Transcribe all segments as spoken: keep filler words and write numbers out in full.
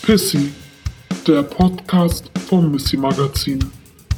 Pissy, der Podcast vom Missy Magazin.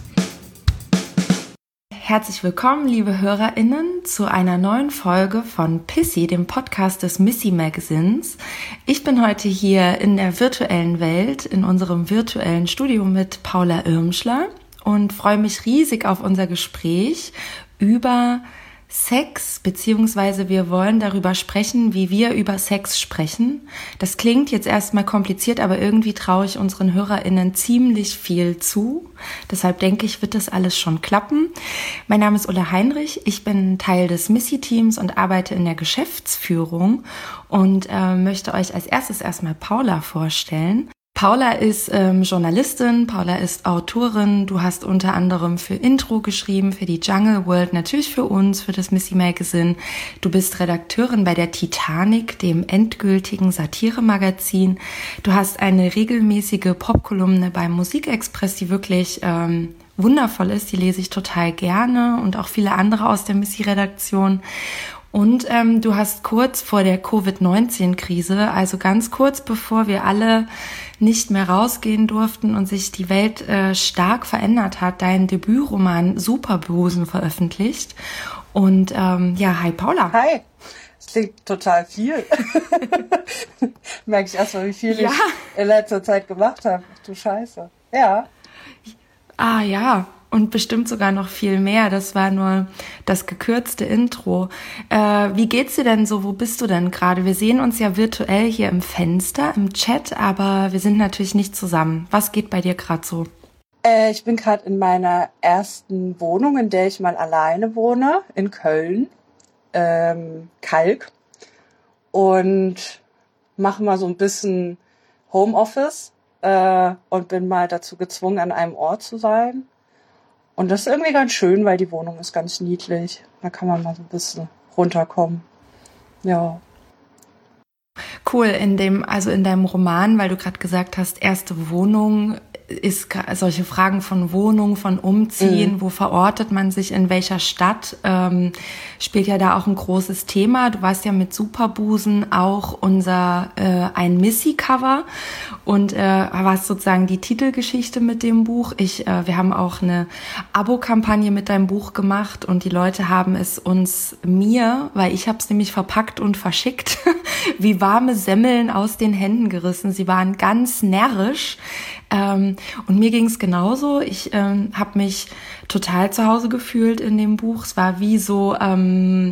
Herzlich willkommen, liebe HörerInnen, zu einer neuen Folge von Pissy, dem Podcast des Missy Magazins. Ich bin heute hier in der virtuellen Welt, in unserem virtuellen Studio mit Paula Irmschler und freue mich riesig auf unser Gespräch über Sex, beziehungsweise wir wollen darüber sprechen, wie wir über Sex sprechen. Das klingt jetzt erstmal kompliziert, aber irgendwie traue ich unseren HörerInnen ziemlich viel zu. Deshalb denke ich, wird das alles schon klappen. Mein Name ist Ulla Heinrich, ich bin Teil des Missy-Teams und arbeite in der Geschäftsführung und äh, möchte euch als erstes erstmal Paula vorstellen. Paula ist ähm, Journalistin, Paula ist Autorin, du hast unter anderem für Intro geschrieben, für die Jungle World, natürlich für uns, für das Missy Magazine. Du bist Redakteurin bei der Titanic, dem endgültigen Satire-Magazin. Du hast eine regelmäßige Popkolumne beim Musikexpress, die wirklich ähm, wundervoll ist, die lese ich total gerne und auch viele andere aus der Missy-Redaktion. Und ähm, du hast kurz vor der Covid neunzehn Krise, also ganz kurz bevor wir alle nicht mehr rausgehen durften und sich die Welt äh, stark verändert hat, deinen Debütroman Superbusen veröffentlicht. Und ähm, ja, hi Paula. Hi, das klingt total viel. Merke ich erstmal, wie viel ja. ich in letzter Zeit gemacht habe. Ach du Scheiße. Ja. Ah ja. Und bestimmt sogar noch viel mehr. Das war nur das gekürzte Intro. Äh, wie geht's dir denn so? Wo bist du denn gerade? Wir sehen uns ja virtuell hier im Fenster, im Chat, aber wir sind natürlich nicht zusammen. Was geht bei dir gerade so? Äh, ich bin gerade in meiner ersten Wohnung, in der ich mal alleine wohne, in Köln, ähm, Kalk. Und mache mal so ein bisschen Homeoffice äh, und bin mal dazu gezwungen, an einem Ort zu sein. Und das ist irgendwie ganz schön, weil die Wohnung ist ganz niedlich. Da kann man mal so ein bisschen runterkommen. Ja. Cool, in dem, also in deinem Roman, weil du gerade gesagt hast, erste Wohnung, ist solche Fragen von Wohnung, von Umziehen, mhm. wo verortet man sich, in welcher Stadt, ähm, spielt ja da auch ein großes Thema. Du warst ja mit Superbusen auch unser äh, ein Missy-Cover und äh, warst sozusagen die Titelgeschichte mit dem Buch. Ich, äh, wir haben auch eine Abo-Kampagne mit deinem Buch gemacht und die Leute haben es uns mir, weil ich habe es nämlich verpackt und verschickt, wie warme Semmeln aus den Händen gerissen. Sie waren ganz närrisch. Ähm, und mir ging es genauso. Ich ähm, habe mich total zu Hause gefühlt in dem Buch. Es war wie so, ähm,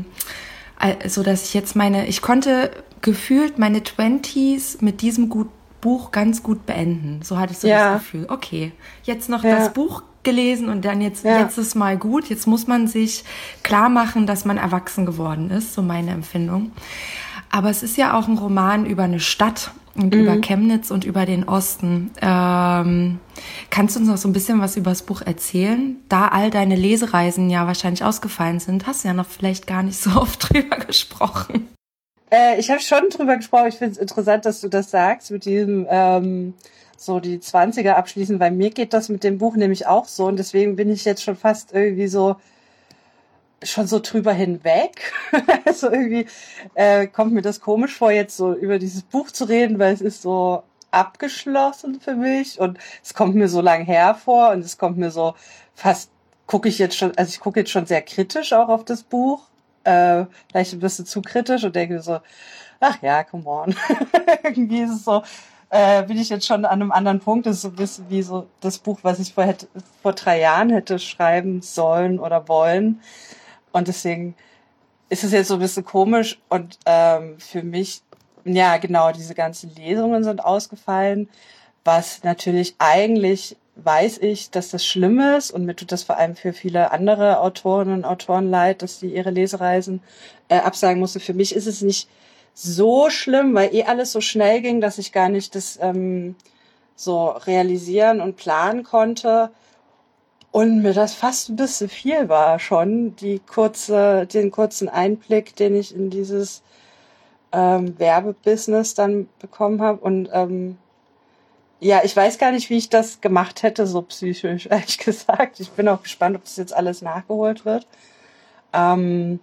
so dass ich jetzt meine, ich konnte gefühlt meine Twenties mit diesem gut, Buch ganz gut beenden. So hatte ich so ja. das Gefühl. Okay, jetzt noch ja. das Buch gelesen und dann jetzt, ja. jetzt ist mal gut. Jetzt muss man sich klar machen, dass man erwachsen geworden ist. So meine Empfindung. Aber es ist ja auch ein Roman über eine Stadt und mhm. über Chemnitz und über den Osten. Ähm, kannst du uns noch so ein bisschen was über das Buch erzählen? Da all deine Lesereisen ja wahrscheinlich ausgefallen sind, hast du ja noch vielleicht gar nicht so oft drüber gesprochen. Äh, ich habe schon drüber gesprochen. Ich finde es interessant, dass du das sagst, mit diesem ähm, so die Zwanziger abschließen, weil mir geht das mit dem Buch nämlich auch so und deswegen bin ich jetzt schon fast irgendwie so schon so drüber hinweg. Also irgendwie äh, kommt mir das komisch vor, jetzt so über dieses Buch zu reden, weil es ist so abgeschlossen für mich und es kommt mir so lang her vor und es kommt mir so fast, gucke ich jetzt schon, also ich gucke jetzt schon sehr kritisch auch auf das Buch, äh, vielleicht ein bisschen zu kritisch und denke so, ach ja, come on. Irgendwie ist es so, äh, bin ich jetzt schon an einem anderen Punkt, das ist so ein bisschen wie so das Buch, was ich vor, hätte, vor drei Jahren hätte schreiben sollen oder wollen. Und deswegen ist es jetzt so ein bisschen komisch und ähm, für mich, ja genau, diese ganzen Lesungen sind ausgefallen, was natürlich eigentlich weiß ich, dass das schlimm ist und mir tut das vor allem für viele andere Autorinnen und Autoren leid, dass die ihre Lesereisen äh, absagen mussten. Für mich ist es nicht so schlimm, weil eh alles so schnell ging, dass ich gar nicht das ähm, so realisieren und planen konnte. Und mir das fast ein bisschen viel war schon, die kurze, den kurzen Einblick, den ich in dieses ähm, Werbebusiness dann bekommen habe. Und ähm, ja, ich weiß gar nicht, wie ich das gemacht hätte, so psychisch, ehrlich gesagt. Ich bin auch gespannt, ob das jetzt alles nachgeholt wird. Ähm,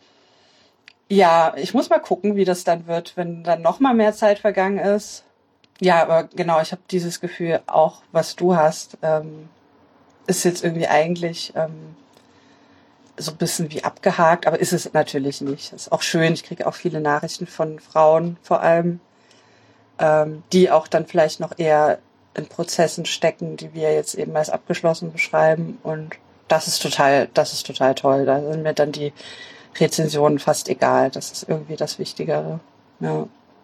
ja, ich muss mal gucken, wie das dann wird, wenn dann noch mal mehr Zeit vergangen ist. ja, aber genau, ich habe dieses Gefühl auch, was du hast, ähm, ist jetzt irgendwie eigentlich ähm, so ein bisschen wie abgehakt, aber ist es natürlich nicht. Ist auch schön, ich kriege auch viele Nachrichten von Frauen vor allem, ähm, die auch dann vielleicht noch eher in Prozessen stecken, die wir jetzt eben als abgeschlossen beschreiben, und das ist total, das ist total toll. Da sind mir dann die Rezensionen fast egal. Das ist irgendwie das Wichtigere. Ja.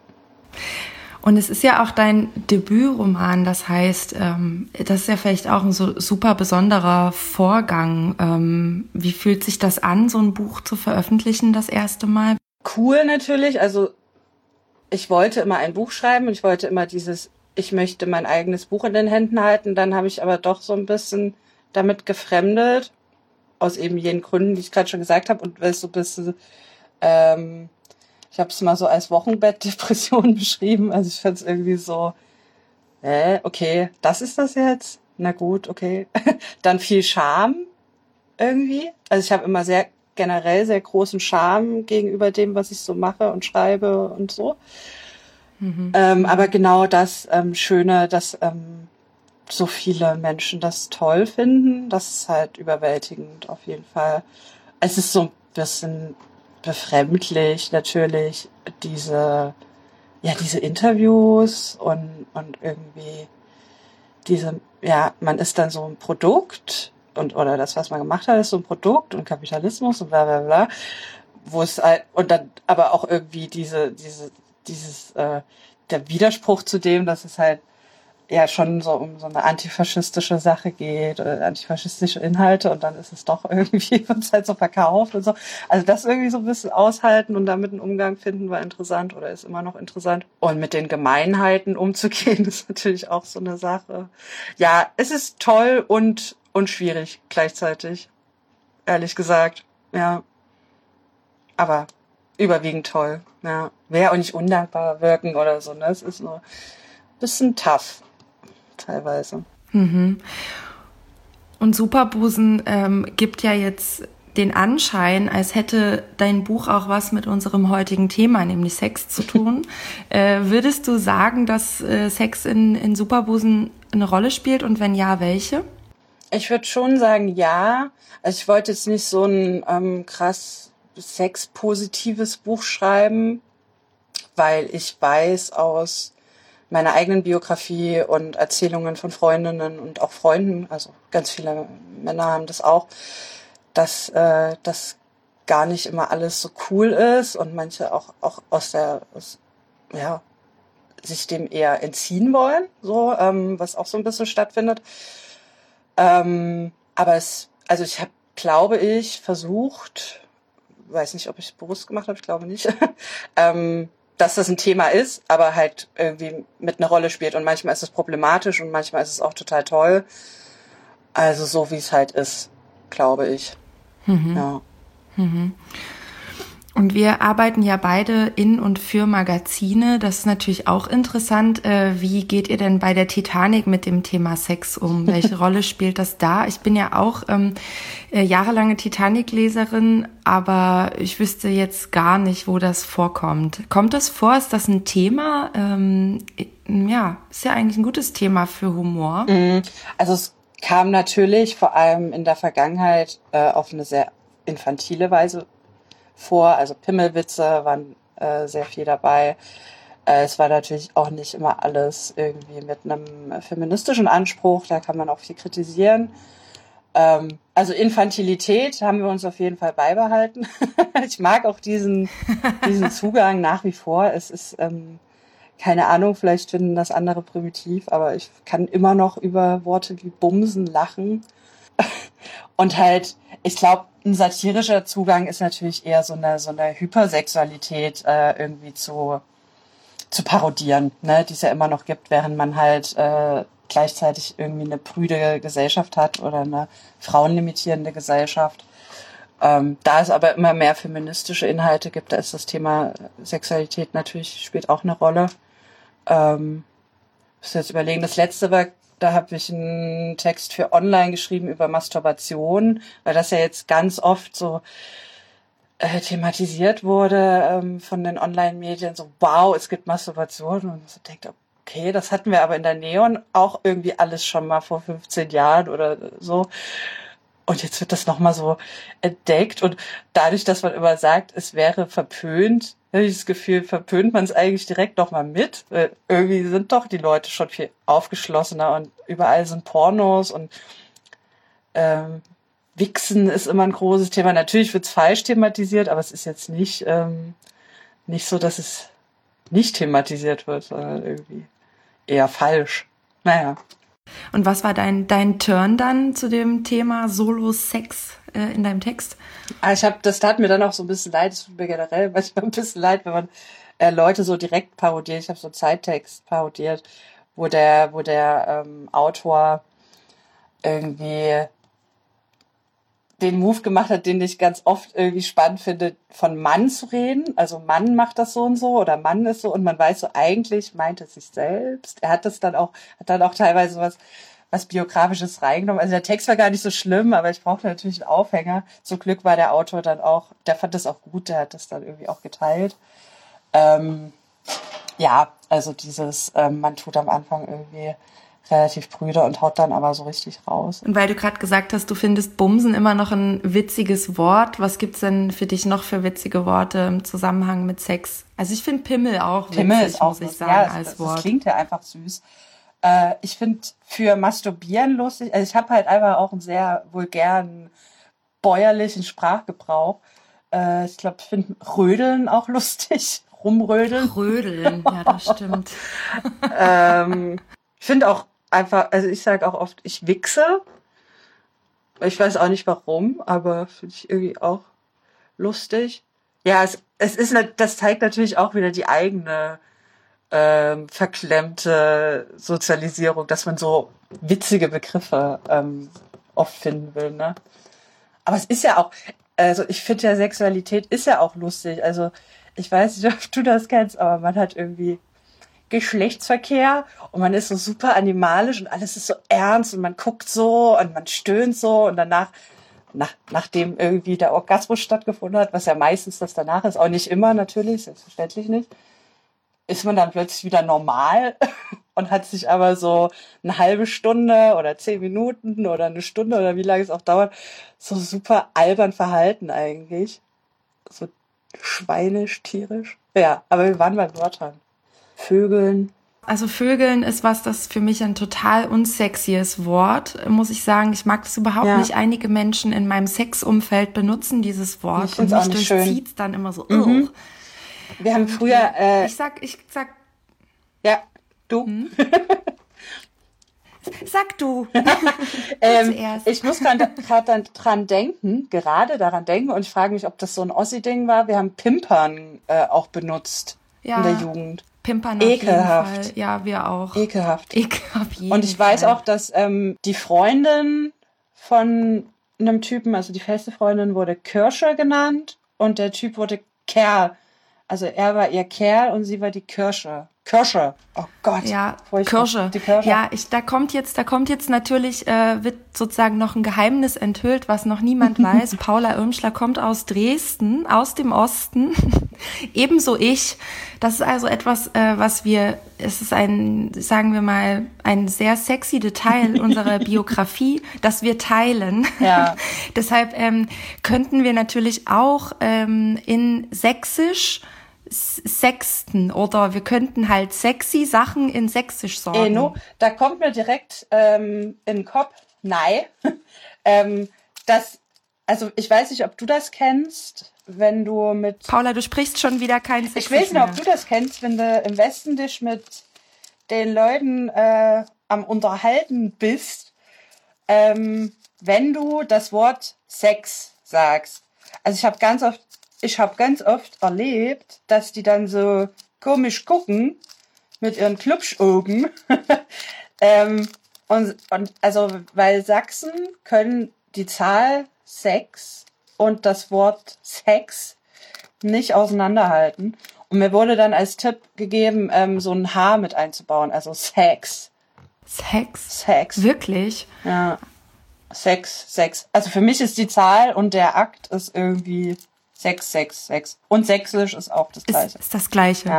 Und es ist ja auch dein Debütroman, das heißt, ähm, das ist ja vielleicht auch ein so super besonderer Vorgang. Ähm, wie fühlt sich das an, so ein Buch zu veröffentlichen das erste Mal? Cool natürlich. Also ich wollte immer ein Buch schreiben und ich wollte immer dieses, ich möchte mein eigenes Buch in den Händen halten. Dann habe ich aber doch so ein bisschen damit gefremdet, aus eben jenen Gründen, die ich gerade schon gesagt habe, und weil es so ein bisschen, ähm, ich habe es mal so als Wochenbettdepression beschrieben. Also ich fand es irgendwie so, äh, okay, das ist das jetzt? Na gut, okay. Dann viel Scham irgendwie. Also ich habe immer sehr generell sehr großen Scham gegenüber dem, was ich so mache und schreibe und so. Mhm. Ähm, aber genau das ähm, Schöne, dass ähm, so viele Menschen das toll finden, das ist halt überwältigend auf jeden Fall. Es ist so ein bisschen befremdlich natürlich, diese, ja, diese Interviews und, und irgendwie diese, ja, man ist dann so ein Produkt und, oder das, was man gemacht hat, ist so ein Produkt und Kapitalismus und bla, bla, bla, wo es halt, und dann aber auch irgendwie diese, diese, dieses, äh, der Widerspruch zu dem, dass es halt ja schon so um so eine antifaschistische Sache geht, oder antifaschistische Inhalte, und dann ist es doch irgendwie, wird es halt so verkauft und so. Also das irgendwie so ein bisschen aushalten und damit einen Umgang finden war interessant oder ist immer noch interessant. Und mit den Gemeinheiten umzugehen, ist natürlich auch so eine Sache. Ja, es ist toll und, und schwierig gleichzeitig. Ehrlich gesagt. Ja. Aber überwiegend toll. Ja. Wäre auch nicht undankbar wirken oder so, ne? Es ist nur ein bisschen tough. Teilweise. Mhm. Und Superbusen ähm, gibt ja jetzt den Anschein, als hätte dein Buch auch was mit unserem heutigen Thema, nämlich Sex, zu tun. äh, würdest du sagen, dass äh, Sex in, in Superbusen eine Rolle spielt, und wenn ja, welche? Ich würde schon sagen, ja. Also ich wollte jetzt nicht so ein ähm, krass sexpositives Buch schreiben, weil ich weiß aus meiner eigenen Biografie und Erzählungen von Freundinnen und auch Freunden, also ganz viele Männer haben das auch, dass äh, das gar nicht immer alles so cool ist und manche auch auch aus der aus, ja sich dem eher entziehen wollen, so ähm, was auch so ein bisschen stattfindet. Ähm, aber es, also ich habe, glaube ich, versucht, weiß nicht, ob ich es bewusst gemacht habe, ich glaube nicht. ähm, dass das ein Thema ist, aber halt irgendwie mit einer Rolle spielt. Und manchmal ist es problematisch und manchmal ist es auch total toll. Also so, wie es halt ist, glaube ich. Mhm. Ja. Mhm. Und wir arbeiten ja beide in und für Magazine. Das ist natürlich auch interessant. Wie geht ihr denn bei der Titanic mit dem Thema Sex um? Welche Rolle spielt das da? Ich bin ja auch ähm, jahrelange Titanic-Leserin, aber ich wüsste jetzt gar nicht, wo das vorkommt. Kommt das vor? Ist das ein Thema? Ähm, ja, ist ja eigentlich ein gutes Thema für Humor. Also es kam natürlich vor allem in der Vergangenheit äh, auf eine sehr infantile Weise vor, also Pimmelwitze waren äh, sehr viel dabei. Äh, es war natürlich auch nicht immer alles irgendwie mit einem feministischen Anspruch, da kann man auch viel kritisieren. Ähm, also Infantilität haben wir uns auf jeden Fall beibehalten. Ich mag auch diesen, diesen Zugang nach wie vor. Es ist, ähm, keine Ahnung, vielleicht finden das andere primitiv, aber ich kann immer noch über Worte wie Bumsen lachen. Und halt, ich glaube, ein satirischer Zugang ist natürlich eher so eine so eine Hypersexualität äh, irgendwie zu zu parodieren, ne, die es ja immer noch gibt, während man halt äh, gleichzeitig irgendwie eine prüde Gesellschaft hat oder eine frauenlimitierende Gesellschaft. Ähm, da es aber immer mehr feministische Inhalte gibt, da ist das Thema Sexualität natürlich, spielt auch eine Rolle. Ähm, ich muss jetzt überlegen, das letzte war, da habe ich einen Text für online geschrieben über Masturbation, weil das ja jetzt ganz oft so äh, thematisiert wurde ähm, von den Online-Medien, so wow, es gibt Masturbation, und man so denkt, okay, das hatten wir aber in der Neon auch irgendwie alles schon mal vor fünfzehn Jahren oder so. Und jetzt wird das nochmal so entdeckt. Und dadurch, dass man immer sagt, es wäre verpönt, habe ich das Gefühl, verpönt man es eigentlich direkt nochmal mit. Weil irgendwie sind doch die Leute schon viel aufgeschlossener und überall sind Pornos und ähm, Wichsen ist immer ein großes Thema. Natürlich wird es falsch thematisiert, aber es ist jetzt nicht, ähm, nicht so, dass es nicht thematisiert wird, sondern irgendwie eher falsch. Naja. Und was war dein, dein Turn dann zu dem Thema Solo-Sex äh, in deinem Text? Ah, ich habe, das tat mir dann auch so ein bisschen leid. Es tut mir generell manchmal ein bisschen leid, wenn man äh, Leute so direkt parodiert. Ich habe so einen Zeittext parodiert, wo der, wo der ähm, Autor irgendwie den Move gemacht hat, den ich ganz oft irgendwie spannend finde, von Mann zu reden. Also Mann macht das so und so oder Mann ist so und man weiß so, eigentlich meint er sich selbst. Er hat das dann auch, hat dann auch teilweise was, was Biografisches reingenommen. Also der Text war gar nicht so schlimm, aber ich brauchte natürlich einen Aufhänger. Zum Glück war der Autor dann auch, der fand das auch gut, der hat das dann irgendwie auch geteilt. Ähm, ja, also dieses, ähm, man tut am Anfang irgendwie relativ prüde und haut dann aber so richtig raus. Und weil du gerade gesagt hast, du findest Bumsen immer noch ein witziges Wort, was gibt's denn für dich noch für witzige Worte im Zusammenhang mit Sex? Also ich finde Pimmel auch witzig, Pimmel ist auch muss ich lustig. sagen, Ja, als das, Wort. Das klingt ja einfach süß. Äh, ich finde für Masturbieren lustig, also ich habe halt einfach auch einen sehr vulgären, bäuerlichen Sprachgebrauch. Äh, ich glaube, ich finde Rödeln auch lustig, rumrödeln. Rödeln, ja, das stimmt. ähm, ich finde auch einfach, also ich sage auch oft, ich wichse. Ich weiß auch nicht warum, aber finde ich irgendwie auch lustig. Ja, es, es ist, das zeigt natürlich auch wieder die eigene ähm, verklemmte Sozialisierung, dass man so witzige Begriffe ähm, oft finden will, ne? Aber es ist ja auch, also ich finde ja, Sexualität ist ja auch lustig. Also ich weiß nicht, ob du das kennst, aber man hat irgendwie Geschlechtsverkehr und man ist so super animalisch und alles ist so ernst und man guckt so und man stöhnt so und danach, nach, nachdem irgendwie der Orgasmus stattgefunden hat, was ja meistens das danach ist, auch nicht immer natürlich, selbstverständlich nicht, ist man dann plötzlich wieder normal und hat sich aber so eine halbe Stunde oder zehn Minuten oder eine Stunde oder wie lange es auch dauert, so super albern verhalten eigentlich. So schweinisch, tierisch. Ja, aber wir waren bei Wörtern. Vögeln. Also Vögeln ist was, das für mich ein total unsexies Wort, muss ich sagen. Ich mag das überhaupt Ja. nicht. Einige Menschen in meinem Sexumfeld benutzen dieses Wort Ich und find's auch mich nicht schön. durchzieht es dann immer so. Mhm. Ugh. Wir haben früher, äh, Ich sag, ich sag, ja, du. Hm? sag du. ähm, zuerst. ich muss gerade dran, dran denken, gerade daran denken und ich frage mich, ob das so ein Ossi-Ding war. Wir haben Pimpern äh, auch benutzt Ja. in der Jugend. Pimpern Ekelhaft. auf jeden Fall. Ja, wir auch. Ekelhaft. Ekelhaft. jeden Und ich weiß Fall. auch, dass ähm, die Freundin von einem Typen, also die feste Freundin, wurde Kirsche genannt und der Typ wurde Kerl. Also er war ihr Kerl und sie war die Kirsche. Kirsche. Oh Gott. Ja, furchtbar. Kirsche. Die Kirsche. Ja, ich, da kommt jetzt, da kommt jetzt natürlich, äh, wird sozusagen noch ein Geheimnis enthüllt, was noch niemand weiß. Paula Irmschler kommt aus Dresden, aus dem Osten. Ebenso ich. Das ist also etwas, äh, was wir, es ist ein, sagen wir mal, ein sehr sexy Detail unserer Biografie, das wir teilen. Ja. Deshalb ähm, könnten wir natürlich auch ähm, in Sächsisch Sexten oder wir könnten halt sexy Sachen in Sächsisch sagen. Eh, no, da kommt mir direkt ähm, in den Kopf, nein, ähm, das, also ich weiß nicht, ob du das kennst, wenn du mit... Paula, du sprichst schon wieder kein Sächsisch Ich weiß nicht, mehr. ob du das kennst, wenn du im Westen dich mit den Leuten äh, am Unterhalten bist, ähm, wenn du das Wort Sex sagst. Also ich habe ganz oft Ich habe ganz oft erlebt, dass die dann so komisch gucken mit ihren Klubschaugen. ähm, und, und also, weil Sachsen können die Zahl Sex und das Wort Sex nicht auseinanderhalten. Und mir wurde dann als Tipp gegeben, ähm, so ein H mit einzubauen, also Sex. Sex? Sex. Wirklich? Ja. Sex, Sex. Also für mich ist die Zahl und der Akt ist irgendwie Sechs, sechs, sechs. Und Sächsisch ist auch das Gleiche. Ist, ist das Gleiche. Ja.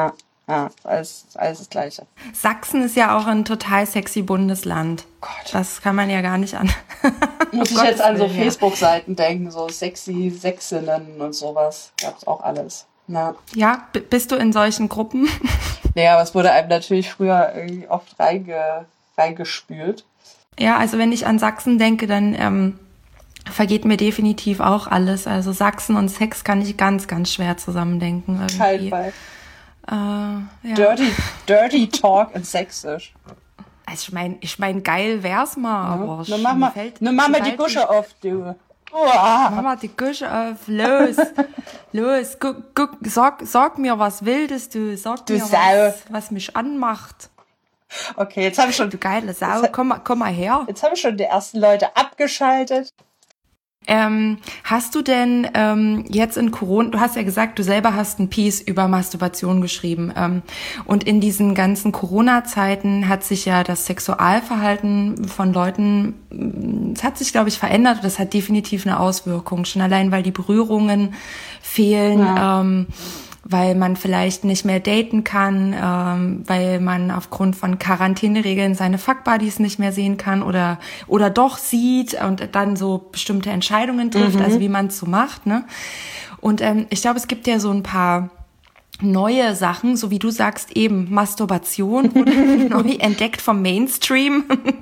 Ja, alles, alles das Gleiche. Sachsen ist ja auch ein total sexy Bundesland. Gott. Das kann man ja gar nicht an. Muss ich jetzt an so Facebook-Seiten denken, so sexy Sächsinnen und sowas. Gab's auch alles. Ja, ja, b- bist du in solchen Gruppen? naja, aber es wurde einem natürlich früher irgendwie oft reinge, reingespült. Ja, also wenn ich an Sachsen denke, dann ähm, vergeht mir definitiv auch alles. Also Sachsen und Sex kann ich ganz, ganz schwer zusammendenken. Irgendwie. Halt bei Äh, ja. Dirty, Dirty Talk in Sächsisch. Also ich meine, ich mein, geil wär's mal, aber Ne, mach mal, fällt, ne, mach mal die fällt Gusche auf, du. Mach mal die Gusche auf, los, los, guck, guck, sag, sag mir was Wildes, du, sag Du mir Sau. was, was mich anmacht. Okay, jetzt habe ich schon, Du geile Sau, komm mal, komm mal her. jetzt habe ich schon die ersten Leute abgeschaltet. Ähm, hast du denn ähm, jetzt in Corona, du hast ja gesagt, du selber hast ein Piece über Masturbation geschrieben. Ähm, und in diesen ganzen Corona-Zeiten hat sich ja das Sexualverhalten von Leuten, mh, es hat sich, glaube ich, verändert. Das hat definitiv eine Auswirkung. Schon allein, weil die Berührungen fehlen, Ja. ähm, weil man vielleicht nicht mehr daten kann, ähm, weil man aufgrund von Quarantäneregeln seine Fuckbuddies nicht mehr sehen kann oder oder doch sieht und dann so bestimmte Entscheidungen trifft, Mhm. also wie man es so macht, ne? Und ähm, ich glaube, es gibt ja so ein paar neue Sachen, so wie du sagst, eben Masturbation wurde neu entdeckt vom Mainstream.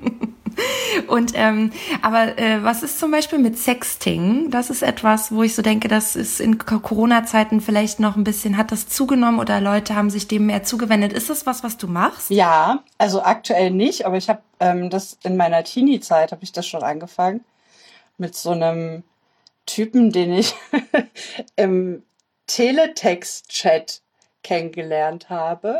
Und ähm, aber äh, was ist zum Beispiel mit Sexting? Das ist etwas, wo ich so denke, das ist in K- Corona-Zeiten vielleicht noch ein bisschen, hat das zugenommen oder Leute haben sich dem mehr zugewendet. Ist das was, was du machst? Ja, also aktuell nicht, aber ich habe ähm, das in meiner Teenie-Zeit habe ich das schon angefangen mit so einem Typen, den ich im Teletext-Chat kennengelernt habe.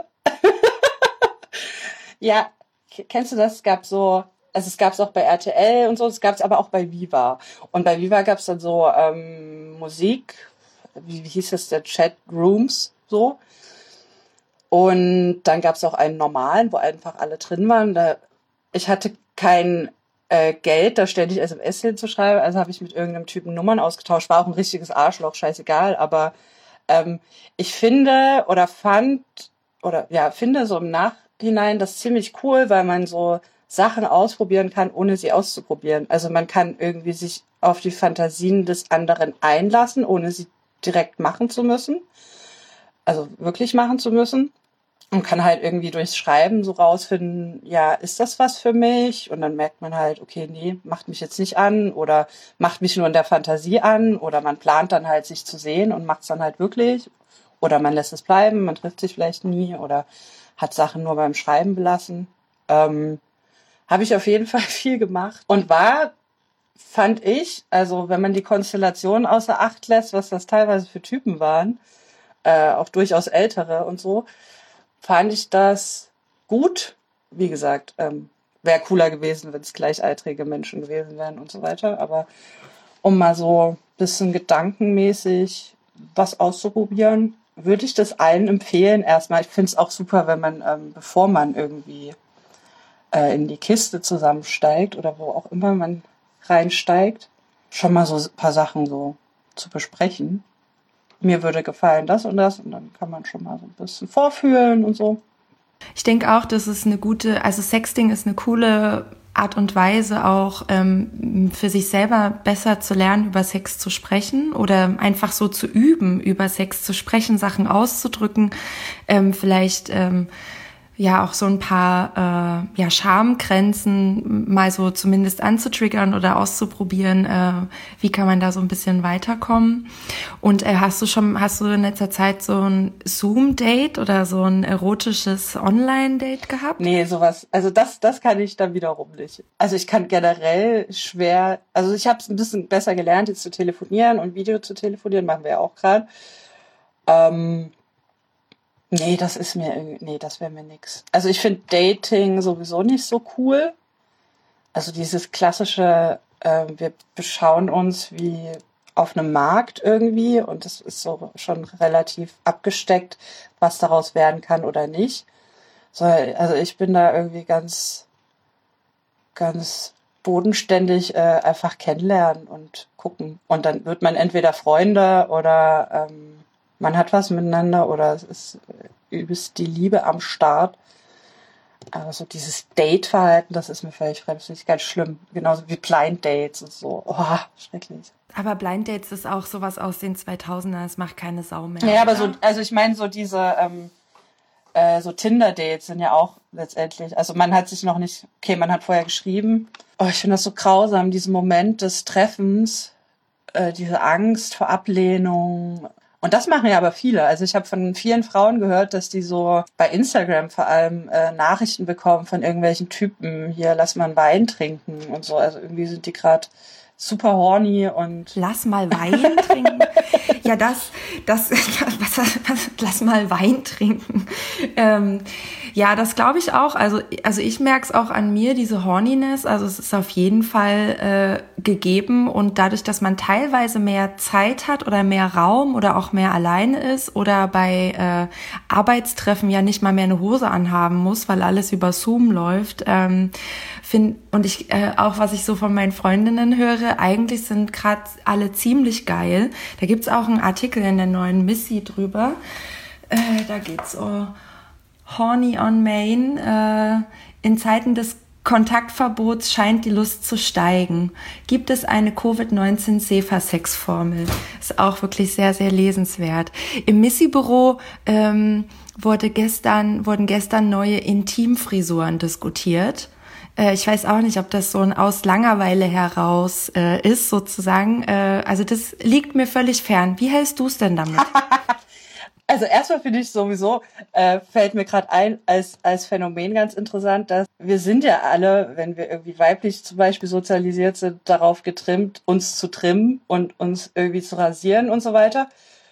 Ja, k- kennst du das? Es gab so, also es gab es auch bei R T L und so, es gab es aber auch bei Viva. Und bei Viva gab es dann so ähm, Musik, wie, wie hieß das, der Chat Rooms, so. Und dann gab es auch einen normalen, wo einfach alle drin waren. Da, ich hatte kein äh, Geld, da ständig S M S hinzuschreiben, also habe ich mit irgendeinem Typen Nummern ausgetauscht. War auch ein richtiges Arschloch, scheißegal. Aber ähm, ich finde oder fand oder ja, finde so im Nachhinein das ziemlich cool, weil man so Sachen ausprobieren kann, ohne sie auszuprobieren. Also man kann irgendwie sich auf die Fantasien des anderen einlassen, ohne sie direkt machen zu müssen. Also wirklich machen zu müssen. Und kann halt irgendwie durchs Schreiben so rausfinden, ja, ist das was für mich? Und dann merkt man halt, okay, nee, macht mich jetzt nicht an oder macht mich nur in der Fantasie an oder man plant dann halt, sich zu sehen und macht es dann halt wirklich. Oder man lässt es bleiben, man trifft sich vielleicht nie oder hat Sachen nur beim Schreiben belassen. Ähm, habe ich auf jeden Fall viel gemacht und war, fand ich, also wenn man die Konstellation außer Acht lässt, was das teilweise für Typen waren, äh, auch durchaus ältere und so, fand ich das gut. Wie gesagt, ähm, wäre cooler gewesen, wenn es gleichaltrige Menschen gewesen wären und so weiter. Aber um mal so ein bisschen gedankenmäßig was auszuprobieren, würde ich das allen empfehlen. Erstmal, ich finde es auch super, wenn man, ähm, bevor man irgendwie äh, in die Kiste zusammensteigt oder wo auch immer man reinsteigt, schon mal so ein paar Sachen so zu besprechen. Mir würde gefallen das und das und dann kann man schon mal so ein bisschen vorfühlen und so. Ich denke auch, das ist eine gute, also Sexting ist eine coole Art und Weise auch ähm, für sich selber besser zu lernen, über Sex zu sprechen oder einfach so zu üben, über Sex zu sprechen, Sachen auszudrücken, ähm, vielleicht ähm, ja auch so ein paar äh, ja Schamgrenzen mal so zumindest anzutriggern oder auszuprobieren, äh, wie kann man da so ein bisschen weiterkommen. Und äh, hast du schon, hast du in letzter Zeit so ein Zoom-Date oder so ein erotisches Online-Date gehabt? Nee, sowas, also das, das kann ich dann wiederum nicht. Also ich kann generell schwer, also ich habe es ein bisschen besser gelernt, jetzt zu telefonieren und Video zu telefonieren, machen wir ja auch gerade. Ähm, nee, das ist mir irgendwie, nee, das wäre mir nix. Also ich finde Dating sowieso nicht so cool. Also dieses klassische, äh, wir beschauen uns wie auf einem Markt irgendwie und das ist so schon relativ abgesteckt, was daraus werden kann oder nicht. So, also ich bin da irgendwie ganz, ganz bodenständig, äh, einfach kennenlernen und gucken. Und dann wird man entweder Freunde oder ähm, man hat was miteinander oder es ist übelst die Liebe am Start. Aber so dieses Date-Verhalten, das ist mir völlig fremd, das finde ich ganz schlimm. Genauso wie Blind Dates und so. Oh, schrecklich. Aber Blind Dates ist auch sowas aus den zweitausender, das macht keine Sau mehr. Ja, aber so, also ich meine so diese, ähm, äh, so Tinder-Dates sind ja auch letztendlich, also man hat sich noch nicht, okay, man hat vorher geschrieben. Oh, ich finde das so grausam, diesen Moment des Treffens, äh, diese Angst vor Ablehnung. Und das machen ja aber viele. Also ich habe von vielen Frauen gehört, dass die so bei Instagram vor allem äh, Nachrichten bekommen von irgendwelchen Typen, hier, lass mal einen Wein trinken und so. Also irgendwie sind die gerade super horny und... Lass mal Wein trinken? Ja, das, das, was, was, lass mal Wein trinken. Ähm, ja, das glaube ich auch. Also, also ich merke es auch an mir, diese Horniness. Also es ist auf jeden Fall äh, gegeben. Und dadurch, dass man teilweise mehr Zeit hat oder mehr Raum oder auch mehr alleine ist oder bei äh, Arbeitstreffen ja nicht mal mehr eine Hose anhaben muss, weil alles über Zoom läuft, ähm, find, und ich äh, auch, was ich so von meinen Freundinnen höre, eigentlich sind gerade alle ziemlich geil. Da gibt's auch einen Artikel in der neuen Missy drüber. Äh, da geht's um Horny on Main. Äh, in Zeiten des Kontaktverbots scheint die Lust zu steigen. Gibt es eine Covid neunzehn Safer-Sex-Formel? Ist auch wirklich sehr, sehr lesenswert. Im Missy-Büro ähm, wurde gestern, wurden gestern neue Intimfrisuren diskutiert. Ich weiß auch nicht, ob das so ein aus Langeweile heraus äh, ist, sozusagen. Äh, also das liegt mir völlig fern. Wie hältst du es denn damit? Also erstmal finde ich sowieso, äh, fällt mir gerade ein, als als Phänomen ganz interessant, dass wir sind ja alle, wenn wir irgendwie weiblich zum Beispiel sozialisiert sind, darauf getrimmt, uns zu trimmen und uns irgendwie zu rasieren und so weiter.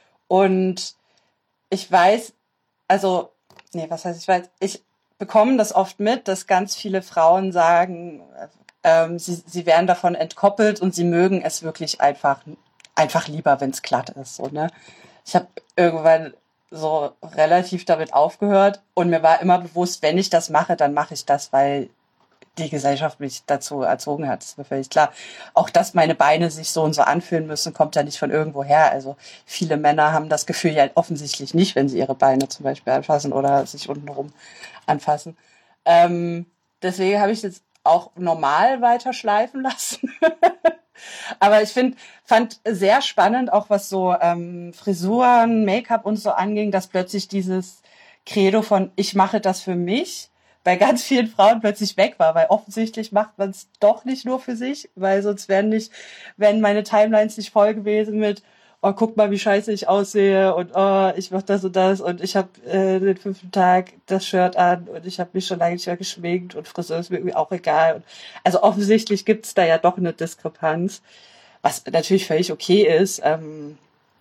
Und ich weiß, also, nee, was heißt ich weiß, ich bekommen das oft mit, dass ganz viele Frauen sagen, ähm, sie, sie werden davon entkoppelt und sie mögen es wirklich einfach, einfach lieber, wenn es glatt ist. So, ne? Ich habe irgendwann so relativ damit aufgehört und mir war immer bewusst, wenn ich das mache, dann mache ich das, weil die Gesellschaft mich dazu erzogen hat. Das ist mir völlig klar. Auch, dass meine Beine sich so und so anfühlen müssen, kommt ja nicht von irgendwo her. Also viele Männer haben das Gefühl ja offensichtlich nicht, wenn sie ihre Beine zum Beispiel anfassen oder sich untenrum anfassen. Ähm, deswegen habe ich jetzt auch normal weiter schleifen lassen. Aber ich finde, fand sehr spannend, auch was so ähm, Frisuren, Make-up und so anging, dass plötzlich dieses Credo von ich mache das für mich bei ganz vielen Frauen plötzlich weg war, weil offensichtlich macht man es doch nicht nur für sich, weil sonst wären nicht, wären meine Timelines nicht voll gewesen mit oh, guck mal, wie scheiße ich aussehe und oh, ich mach das und das und ich habe äh, den fünften Tag das Shirt an und ich habe mich schon lange nicht mehr geschminkt und Friseur ist mir irgendwie auch egal. Und also offensichtlich gibt's da ja doch eine Diskrepanz, was natürlich völlig okay ist. Ähm,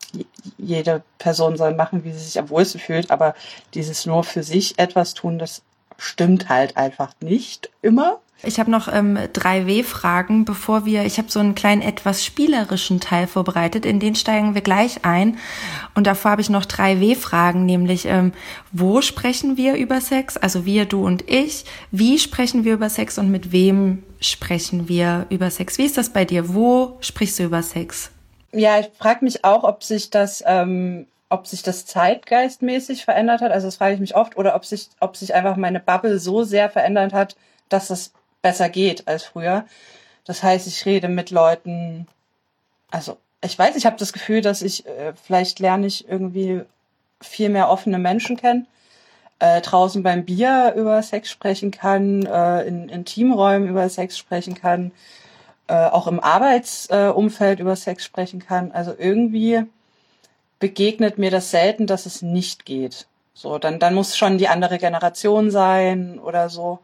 jede Person soll machen, wie sie sich am wohlsten fühlt, aber dieses nur für sich etwas tun, das stimmt halt einfach nicht immer. Ich habe noch ähm, drei W-Fragen, bevor wir, ich habe so einen kleinen, etwas spielerischen Teil vorbereitet, in den steigen wir gleich ein. Und davor habe ich noch drei W-Fragen, nämlich ähm, wo sprechen wir über Sex, also wir, du und ich, wie sprechen wir über Sex und mit wem sprechen wir über Sex? Wie ist das bei dir? Wo sprichst du über Sex? Ja, ich frage mich auch, ob sich das... Ähm ob sich das zeitgeistmäßig verändert hat, also das frage ich mich oft, oder ob sich, ob sich einfach meine Bubble so sehr verändert hat, dass es besser geht als früher. Das heißt, ich rede mit Leuten, also ich weiß, ich habe das Gefühl, dass ich, äh, vielleicht lerne ich irgendwie viel mehr offene Menschen kennen, äh, draußen beim Bier über Sex sprechen kann, äh, in, in Teamräumen über Sex sprechen kann, äh, auch im Arbeitsumfeld äh, über Sex sprechen kann. Also irgendwie begegnet mir das selten, dass es nicht geht. So, dann, dann muss schon die andere Generation sein oder so.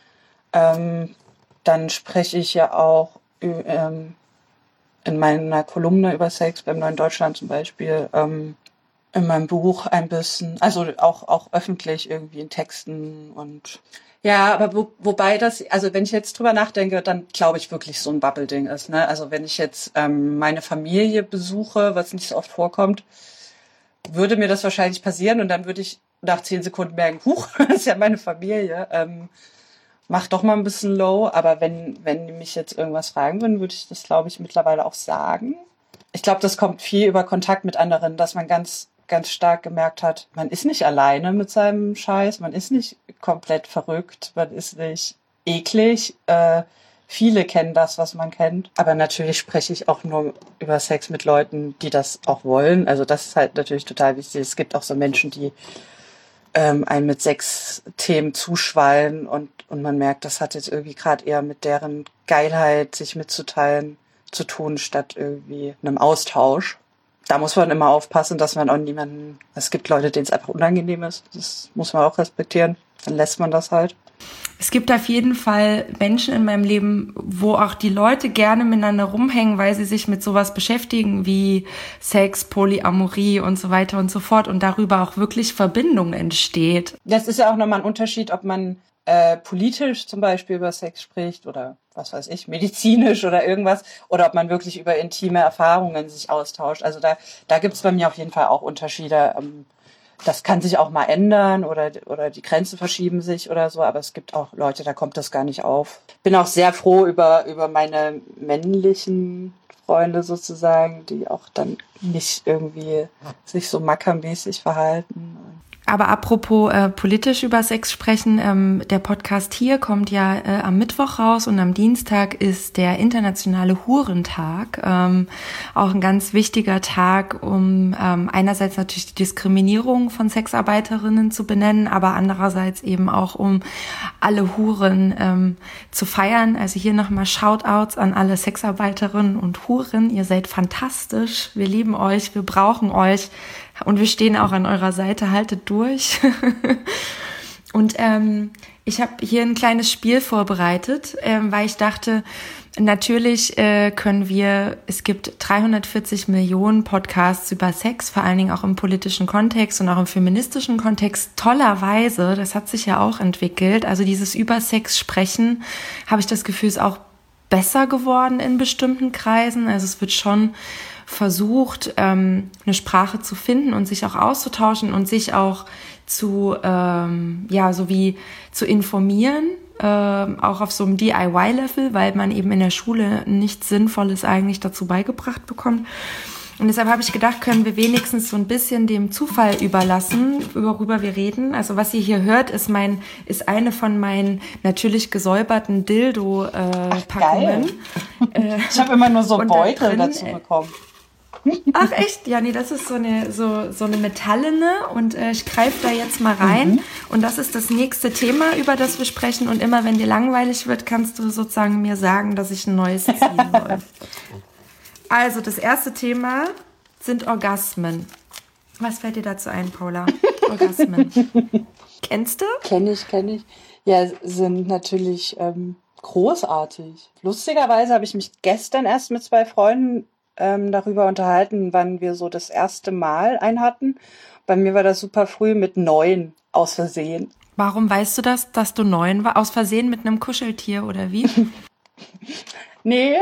Ähm, dann spreche ich ja auch ähm, in meiner Kolumne über Sex beim Neuen Deutschland zum Beispiel, ähm, in meinem Buch ein bisschen, also auch, auch öffentlich irgendwie in Texten und ja, aber wo, wobei das, also wenn ich jetzt drüber nachdenke, dann glaube ich wirklich so ein Bubble-Ding ist, ne? Also wenn ich jetzt ähm, meine Familie besuche, was nicht so oft vorkommt, würde mir das wahrscheinlich passieren und dann würde ich nach zehn Sekunden merken, huch, das ist ja meine Familie, ähm, mach doch mal ein bisschen low, aber wenn wenn die mich jetzt irgendwas fragen würden, würde ich das, glaube ich, mittlerweile auch sagen. Ich glaube, das kommt viel über Kontakt mit anderen, dass man ganz ganz stark gemerkt hat, man ist nicht alleine mit seinem Scheiß, man ist nicht komplett verrückt, man ist nicht eklig. Äh, viele kennen das, was man kennt. Aber natürlich spreche ich auch nur über Sex mit Leuten, die das auch wollen. Also das ist halt natürlich total wichtig. Es gibt auch so Menschen, die ähm, einen mit Sex-Themen zuschwallen und, und man merkt, das hat jetzt irgendwie gerade eher mit deren Geilheit, sich mitzuteilen, zu tun, statt irgendwie einem Austausch. Da muss man immer aufpassen, dass man auch niemanden, es gibt Leute, denen es einfach unangenehm ist. Das muss man auch respektieren. Dann lässt man das halt. Es gibt auf jeden Fall Menschen in meinem Leben, wo auch die Leute gerne miteinander rumhängen, weil sie sich mit sowas beschäftigen wie Sex, Polyamorie und so weiter und so fort und darüber auch wirklich Verbindung entsteht. Das ist ja auch nochmal ein Unterschied, ob man äh, politisch zum Beispiel über Sex spricht oder was weiß ich, medizinisch oder irgendwas, oder ob man wirklich über intime Erfahrungen sich austauscht. Also da, da gibt es bei mir auf jeden Fall auch Unterschiede. Ähm, Das kann sich auch mal ändern oder oder die Grenzen verschieben sich oder so, aber es gibt auch Leute, da kommt das gar nicht auf. Bin auch sehr froh über über meine männlichen Freunde sozusagen, die auch dann nicht irgendwie sich so mackermäßig verhalten. Aber apropos äh, politisch über Sex sprechen, ähm, der Podcast hier kommt ja äh, am Mittwoch raus und am Dienstag ist der internationale Hurentag. Ähm, auch ein ganz wichtiger Tag, um ähm, einerseits natürlich die Diskriminierung von Sexarbeiterinnen zu benennen, aber andererseits eben auch, um alle Huren ähm, zu feiern. Also hier nochmal Shoutouts an alle Sexarbeiterinnen und Huren. Ihr seid fantastisch, wir lieben euch, wir brauchen euch. Und wir stehen auch an eurer Seite, haltet durch. Und ähm, ich habe hier ein kleines Spiel vorbereitet, ähm, weil ich dachte, natürlich äh, können wir, es gibt dreihundertvierzig Millionen Podcasts über Sex, vor allen Dingen auch im politischen Kontext und auch im feministischen Kontext. Tollerweise, das hat sich ja auch entwickelt. Also dieses über Sex sprechen, habe ich das Gefühl, ist auch besser geworden in bestimmten Kreisen. Also es wird schon versucht, ähm, eine Sprache zu finden und sich auch auszutauschen und sich auch zu, ähm, ja, so wie zu informieren, ähm, auch auf so einem D I Y-Level, weil man eben in der Schule nichts Sinnvolles eigentlich dazu beigebracht bekommt. Und deshalb habe ich gedacht, können wir wenigstens so ein bisschen dem Zufall überlassen, worüber wir reden. Also was ihr hier hört, ist mein, ist eine von meinen natürlich gesäuberten Dildo-Packungen. Äh, ich habe immer nur so Beutel drin, dazu bekommen. Ach echt? Ja, nee, das ist so eine so so eine metallene und äh, ich greife da jetzt mal rein mhm. und das ist das nächste Thema, über das wir sprechen und immer wenn dir langweilig wird, kannst du sozusagen mir sagen, dass ich ein neues ziehen soll. Also das erste Thema sind Orgasmen. Was fällt dir dazu ein, Paula? Orgasmen. Kennst du? Kenn ich, kenn ich. Ja, sind natürlich ähm, großartig. Lustigerweise habe ich mich gestern erst mit zwei Freunden ähm, darüber unterhalten, wann wir so das erste Mal einen hatten. Bei mir war das super früh mit neun aus Versehen. Warum weißt du das, dass du neun war? Aus Versehen mit einem Kuscheltier oder wie? Nee.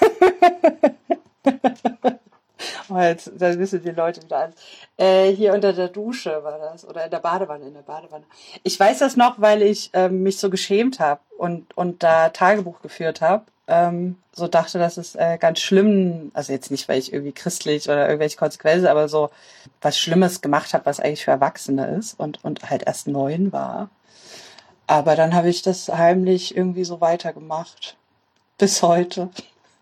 Oh, jetzt, da wissen die Leute wieder an. Äh, hier unter der Dusche war das. Oder in der Badewanne, in der Badewanne. Ich weiß das noch, weil ich ähm, mich so geschämt habe und, und da Tagebuch geführt habe. Ähm, so dachte, das ist äh, ganz schlimm. Also jetzt nicht, weil ich irgendwie christlich oder irgendwelche Konsequenzen, aber so was Schlimmes gemacht habe, was eigentlich für Erwachsene ist und, und halt erst neun war. Aber dann habe ich das heimlich irgendwie so weitergemacht. Bis heute.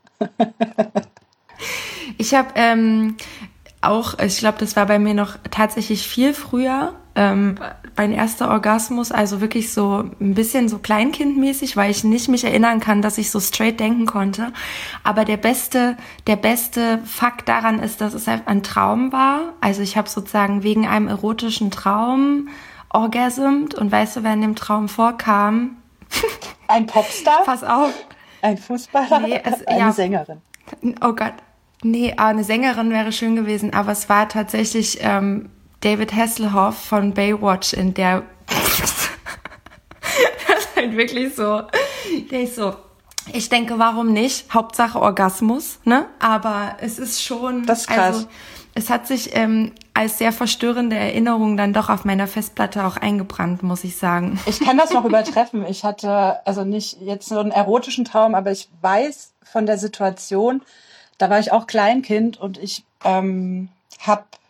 Ich habe ähm, auch, ich glaube, das war bei mir noch tatsächlich viel früher, ähm, mein erster Orgasmus, also wirklich so ein bisschen so kleinkindmäßig, weil ich nicht mich erinnern kann, dass ich so straight denken konnte. Aber der beste, der beste Fakt daran ist, dass es ein Traum war. Also ich habe sozusagen wegen einem erotischen Traum orgasmt und weißt du, wer in dem Traum vorkam? Ein Popstar? Pass auf. Ein Fußballer? Nee, es, eine ja. Sängerin? Oh Gott. Nee, eine Sängerin wäre schön gewesen, aber es war tatsächlich ähm, David Hasselhoff von Baywatch, in der das ist halt wirklich so, der ist so, ich denke, warum nicht? Hauptsache Orgasmus, ne? Aber es ist schon, das ist krass. Also es hat sich ähm, als sehr verstörende Erinnerung dann doch auf meiner Festplatte auch eingebrannt, muss ich sagen. Ich kann das noch übertreffen. Ich hatte also nicht jetzt so einen erotischen Traum, aber ich weiß von der Situation, da war ich auch Kleinkind und ich ähm, habe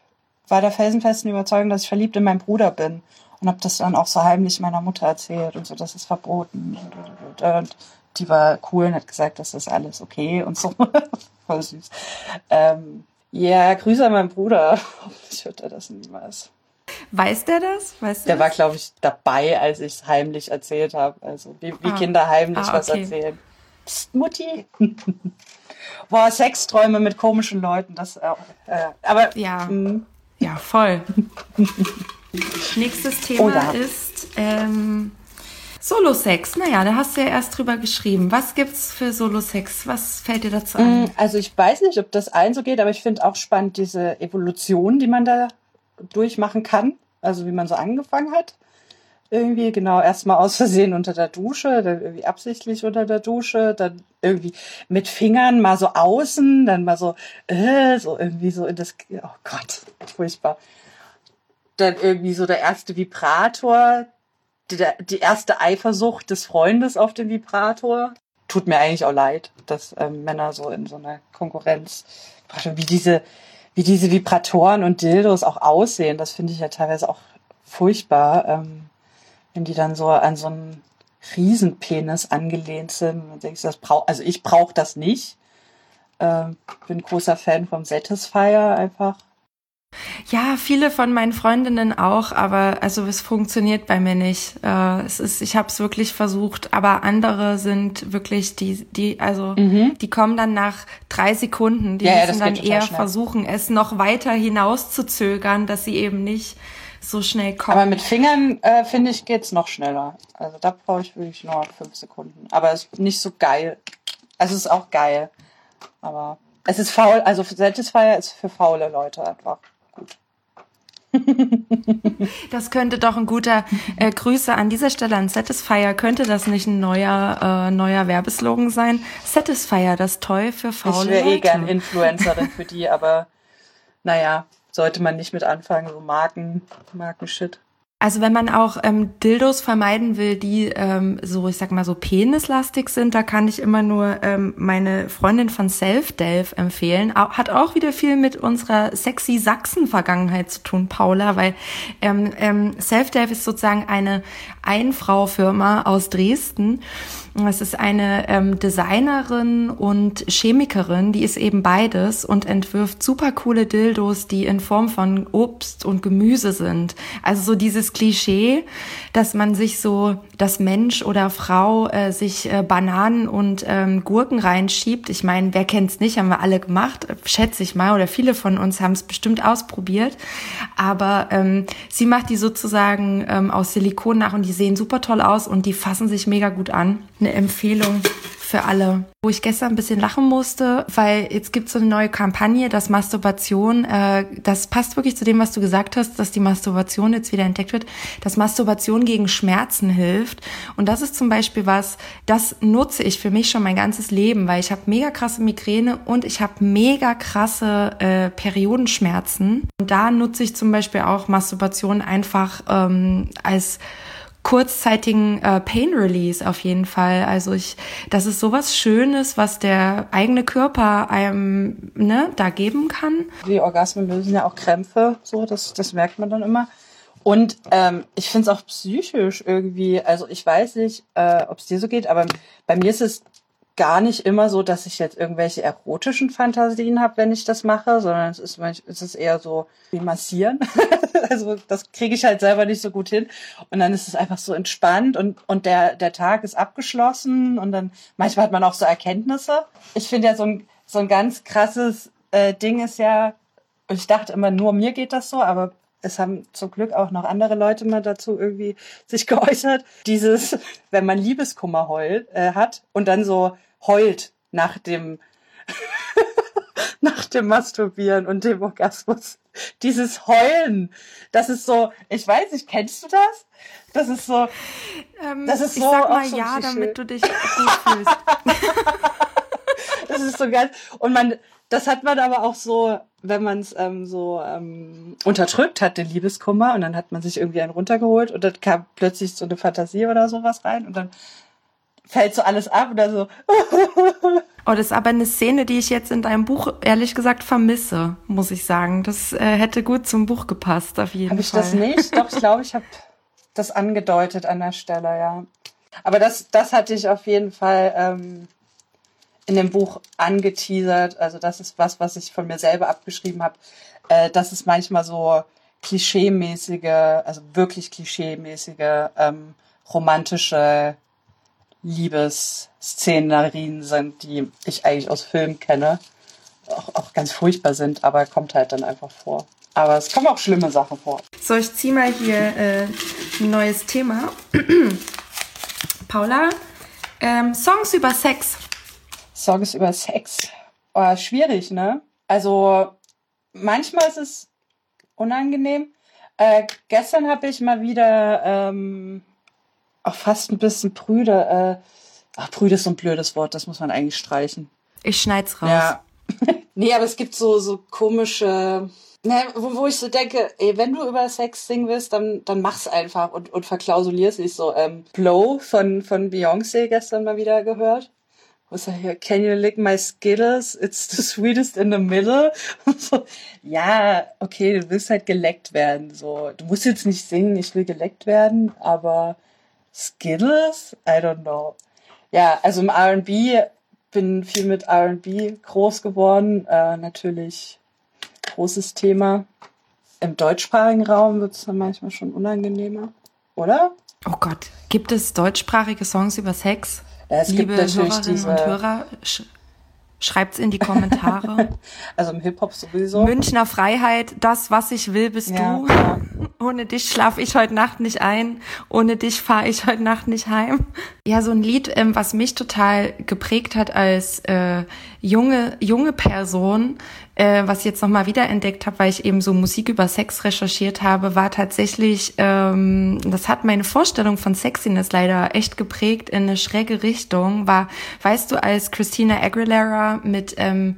war der felsenfesten Überzeugung, dass ich verliebt in meinen Bruder bin. Und habe das dann auch so heimlich meiner Mutter erzählt und so, das ist verboten. Und, und, und die war cool und hat gesagt, das ist alles okay und so. Voll süß. Ähm, ja, Grüße an meinen Bruder. Hoffentlich hört er das niemals. Weiß der das? Weißt du der das? war, glaube ich, dabei, als ich es heimlich erzählt habe. Also wie, wie ah. Kinder heimlich ah, okay. was erzählen. Psst, Mutti. Boah, Sexträume mit komischen Leuten. Das, äh, aber ja, mh. ja, voll. Nächstes Thema oh, ja. ist ähm, Solo-Sex. Naja, da hast du ja erst drüber geschrieben. Was gibt's für Solo-Sex? Was fällt dir dazu ein? Also ich weiß nicht, ob das allen so geht, aber ich finde auch spannend diese Evolution, die man da durchmachen kann. Also wie man so angefangen hat. Irgendwie, genau, erstmal aus Versehen unter der Dusche, dann irgendwie absichtlich unter der Dusche, dann irgendwie mit Fingern mal so außen, dann mal so, äh, so irgendwie so in das, oh Gott, furchtbar. Dann irgendwie so der erste Vibrator, die, die erste Eifersucht des Freundes auf den Vibrator. Tut mir eigentlich auch leid, dass ähm, Männer so in so einer Konkurrenz, wie diese, wie diese Vibratoren und Dildos auch aussehen, das finde ich ja teilweise auch furchtbar, ähm, wenn die dann so an so einen Riesenpenis angelehnt sind. Und denkst, das brauch, also ich brauche das nicht. Ähm, bin großer Fan vom Satisfier einfach. Ja, viele von meinen Freundinnen auch, aber also es funktioniert bei mir nicht. Äh, es ist, ich habe es wirklich versucht, aber andere sind wirklich die, die, also mhm. die kommen dann nach drei Sekunden. Die ja, müssen ja, dann eher schnell. versuchen, es noch weiter hinauszuzögern, dass sie eben nicht so schnell kommen. Aber mit Fingern äh, finde ich geht's noch schneller. Also da brauche ich wirklich nur fünf Sekunden. Aber es ist nicht so geil. Also es ist auch geil, aber es ist faul. Also Satisfier ist für faule Leute einfach. Das könnte doch ein guter äh, Grüße an dieser Stelle an Satisfier. Könnte das nicht ein neuer äh, neuer Werbeslogan sein? Satisfier, das Toy für faule Leute. Ich wäre eh gern Influencerin für die, aber naja, sollte man nicht mit anfangen, so Marken, Markenshit. Also wenn man auch ähm, Dildos vermeiden will, die ähm, so, ich sag mal so penislastig sind, da kann ich immer nur ähm, meine Freundin von Self-Delve empfehlen. Auch, hat auch wieder viel mit unserer sexy Sachsen-Vergangenheit zu tun, Paula, weil ähm, ähm, Self-Delve ist sozusagen eine Einfrau-Firma aus Dresden. Es ist eine ähm, Designerin und Chemikerin, die ist eben beides und entwirft super coole Dildos, die in Form von Obst und Gemüse sind. Also so dieses Klischee, dass man sich so, dass Mensch oder Frau äh, sich äh, Bananen und ähm, Gurken reinschiebt. Ich meine, wer kennt's nicht, haben wir alle gemacht, schätze ich mal, oder viele von uns haben es bestimmt ausprobiert. Aber ähm, sie macht die sozusagen ähm, aus Silikon nach und die sehen super toll aus und die fassen sich mega gut an. Eine Empfehlung für alle. Wo ich gestern ein bisschen lachen musste, weil jetzt gibt es so eine neue Kampagne, dass Masturbation, äh, das passt wirklich zu dem, was du gesagt hast, dass die Masturbation jetzt wieder entdeckt wird, dass Masturbation gegen Schmerzen hilft. Und das ist zum Beispiel was, das nutze ich für mich schon mein ganzes Leben, weil ich habe mega krasse Migräne und ich habe mega krasse äh, Periodenschmerzen. Und da nutze ich zum Beispiel auch Masturbation einfach ähm, als kurzzeitigen äh, Pain Release auf jeden Fall. Also ich, das ist sowas Schönes, was der eigene Körper einem ne, da geben kann. Die Orgasmen lösen ja auch Krämpfe, so das, das merkt man dann immer. Und ähm, ich finde es auch psychisch irgendwie, also ich weiß nicht, äh, ob es dir so geht, aber bei mir ist es gar nicht immer so, dass ich jetzt irgendwelche erotischen Fantasien habe, wenn ich das mache, sondern es ist, es ist eher so wie massieren. Also das kriege ich halt selber nicht so gut hin. Und dann ist es einfach so entspannt und und der der Tag ist abgeschlossen und dann manchmal hat man auch so Erkenntnisse. Ich finde ja so ein so ein ganz krasses äh, Ding ist ja, ich dachte immer nur mir geht das so, aber es haben zum Glück auch noch andere Leute mal dazu irgendwie sich geäußert. Dieses, wenn man Liebeskummer heult, äh, hat und dann so heult nach dem nach dem Masturbieren und dem Orgasmus. Dieses Heulen, das ist so, ich weiß nicht, kennst du das? Das ist so, ähm, das ist so. Ich sag mal so ja, schön. damit du dich gut fühlst. Das ist so ganz, und man, das hat man aber auch so, wenn man es ähm, so ähm, unterdrückt hat, den Liebeskummer, und dann hat man sich irgendwie einen runtergeholt und dann kam plötzlich so eine Fantasie oder sowas rein und dann fällt so alles ab oder so. Oh, das ist aber eine Szene, die ich jetzt in deinem Buch ehrlich gesagt vermisse, muss ich sagen. Das äh, hätte gut zum Buch gepasst, auf jeden Fall. Habe ich Fall. das nicht? Doch, ich glaube, ich habe das angedeutet an der Stelle, ja. Aber das, das hatte ich auf jeden Fall ähm, in dem Buch angeteasert. Also das ist was, was ich von mir selber abgeschrieben habe. Äh, dass es manchmal so klischeemäßige, also wirklich klischeemäßige ähm, romantische Liebesszenerien sind, die ich eigentlich aus Filmen kenne. Auch, auch ganz furchtbar sind, aber kommt halt dann einfach vor. Aber es kommen auch schlimme Sachen vor. So, ich ziehe mal hier äh, ein neues Thema. Paula, ähm, Songs über Sex. Songs über Sex. Oh, schwierig, ne? Also manchmal ist es unangenehm. Äh, gestern habe ich mal wieder ähm, auch fast ein bisschen prüde. Äh, ach, prüde ist so ein blödes Wort, das muss man eigentlich streichen. Ich schneid's raus. Ja. Nee, aber es gibt so so komische, ne, wo, wo ich so denke, ey, wenn du über Sex singen willst, dann dann mach's einfach und und verklausulier's nicht so. Ähm, Blow von von Beyoncé gestern mal wieder gehört. Was ist hier? Can you lick my Skittles? It's the sweetest in the middle. So, ja, okay, du willst halt geleckt werden. So, du musst jetzt nicht singen, ich will geleckt werden, aber Skittles? I don't know. Ja, also im R and B bin viel mit R and B groß geworden. Äh, natürlich großes Thema. Im deutschsprachigen Raum wird es dann manchmal schon unangenehmer, oder? Oh Gott, gibt es deutschsprachige Songs über Sex? Ja, es Liebe gibt natürlich Hörerinnen diese... und Hörer, sch- schreibt's in die Kommentare. Also im Hip-Hop sowieso. Münchner Freiheit, das, was ich will, bist Ja, du. ja. Ohne dich schlafe ich heute Nacht nicht ein. Ohne dich fahre ich heute Nacht nicht heim. Ja, so ein Lied, ähm, was mich total geprägt hat als äh, junge junge Person, äh, was ich jetzt nochmal wiederentdeckt habe, weil ich eben so Musik über Sex recherchiert habe, war tatsächlich, ähm, das hat meine Vorstellung von Sexiness leider echt geprägt in eine schräge Richtung, war, weißt du, als Christina Aguilera mit ähm,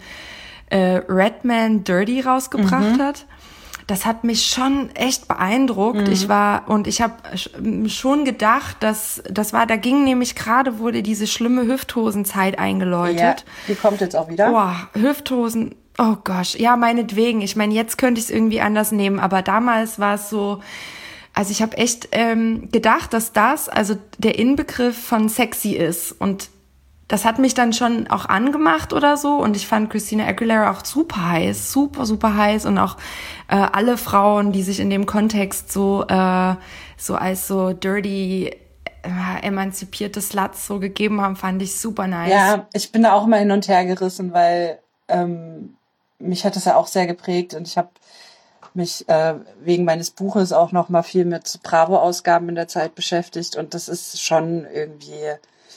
äh, Redman Dirty rausgebracht Mhm. hat. Das hat mich schon echt beeindruckt. Mhm. Ich war, und ich habe schon gedacht, dass das war, da ging nämlich gerade, wurde diese schlimme Hüfthosenzeit eingeläutet. Ja, die kommt jetzt auch wieder. Boah, Hüfthosen, oh gosh, ja, meinetwegen. Ich meine, jetzt könnte ich es irgendwie anders nehmen, aber damals war es so, also ich habe echt ähm, gedacht, dass das, also der Inbegriff von sexy ist, und das hat mich dann schon auch angemacht oder so, und ich fand Christina Aguilera auch super heiß, super, super heiß, und auch äh, alle Frauen, die sich in dem Kontext so äh, so als so dirty, äh, emanzipierte Sluts so gegeben haben, fand ich super nice. Ja, ich bin da auch mal hin und her gerissen, weil ähm, mich hat das ja auch sehr geprägt, und ich habe mich äh, wegen meines Buches auch noch mal viel mit Bravo-Ausgaben in der Zeit beschäftigt, und das ist schon irgendwie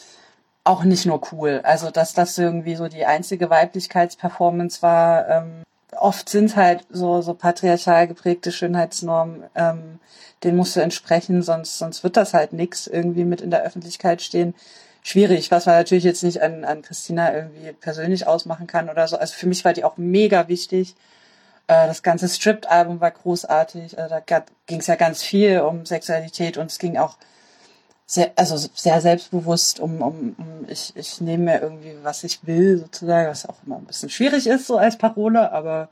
auch nicht nur cool. Also, dass das irgendwie so die einzige Weiblichkeitsperformance war. Ähm, oft sind halt so so patriarchal geprägte Schönheitsnormen, ähm, denen musst du entsprechen, sonst sonst wird das halt nix irgendwie mit in der Öffentlichkeit stehen. Schwierig, was man natürlich jetzt nicht an an Christina irgendwie persönlich ausmachen kann oder so. Also für mich war die auch mega wichtig. Äh, das ganze Stripped-Album war großartig. Also da ging es ja ganz viel um Sexualität, und es ging auch sehr, also sehr selbstbewusst um, um, um ich, ich nehme mir irgendwie, was ich will, sozusagen, was auch immer ein bisschen schwierig ist, so als Parole, aber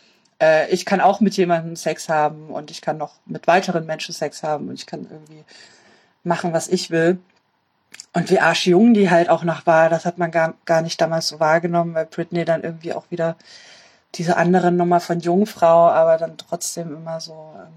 äh, ich kann auch mit jemandem Sex haben, und ich kann noch mit weiteren Menschen Sex haben, und ich kann irgendwie machen, was ich will. Und wie arschjung die halt auch noch war, das hat man gar, gar nicht damals so wahrgenommen, weil Britney dann irgendwie auch wieder diese andere Nummer von Jungfrau, aber dann trotzdem immer so ähm,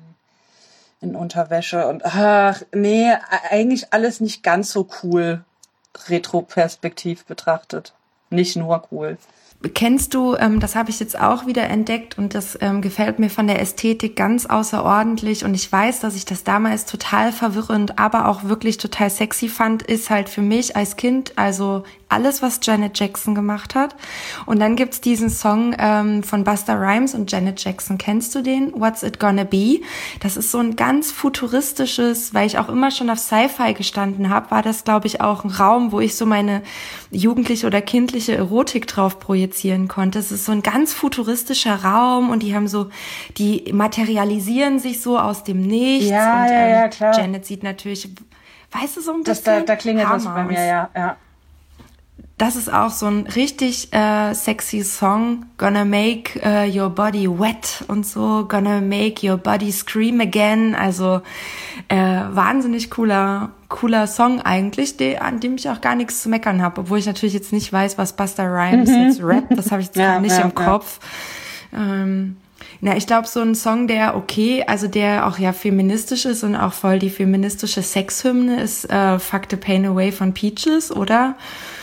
in Unterwäsche, und ach, nee, eigentlich alles nicht ganz so cool, retroperspektiv betrachtet. Nicht nur cool. Kennst du, ähm, das habe ich jetzt auch wieder entdeckt, und das ähm, gefällt mir von der Ästhetik ganz außerordentlich, und ich weiß, dass ich das damals total verwirrend, aber auch wirklich total sexy fand, ist halt für mich als Kind, also alles, was Janet Jackson gemacht hat. Und dann gibt's diesen Song ähm, von Busta Rhymes und Janet Jackson. Kennst du den? What's It Gonna Be? Das ist so ein ganz futuristisches, weil ich auch immer schon auf Sci-Fi gestanden habe, war das, glaube ich, auch ein Raum, wo ich so meine jugendliche oder kindliche Erotik drauf projizieren konnte. Es ist so ein ganz futuristischer Raum, und die haben so, die materialisieren sich so aus dem Nichts. Ja, und, ja, ähm, ja, klar. Janet sieht natürlich weißt du, so ein Das, bisschen. da, da klingelt was Hammer. bei mir, ja, ja. Das ist auch so ein richtig äh, sexy Song. Gonna make uh, your body wet und so. Gonna make your body scream again. Also äh, wahnsinnig cooler, cooler Song eigentlich, de, an dem ich auch gar nichts zu meckern habe. Obwohl ich natürlich jetzt nicht weiß, was Busta Rhymes Mhm. jetzt rappt. Das habe ich jetzt Ja, grad nicht ja, im ja. Kopf. Ähm, na, ich glaube, so ein Song, der okay, also der auch ja feministisch ist und auch voll die feministische Sexhymne ist äh, Fuck the Pain Away von Peaches, oder?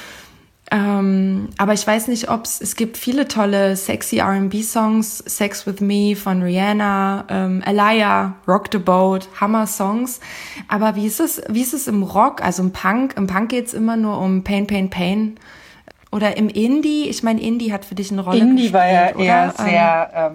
Ähm, aber ich weiß nicht, ob es, es gibt viele tolle sexy R and B-Songs, Sex With Me von Rihanna, ähm, Aliyah, Rock the Boat, Hammer-Songs. Aber wie ist es, wie ist es im Rock, also im Punk? Im Punk geht's immer nur um Pain, Pain, Pain. Oder im Indie? Ich meine, Indie hat für dich eine Rolle Indie gespielt, war ja oder? eher Ähm, sehr, ähm,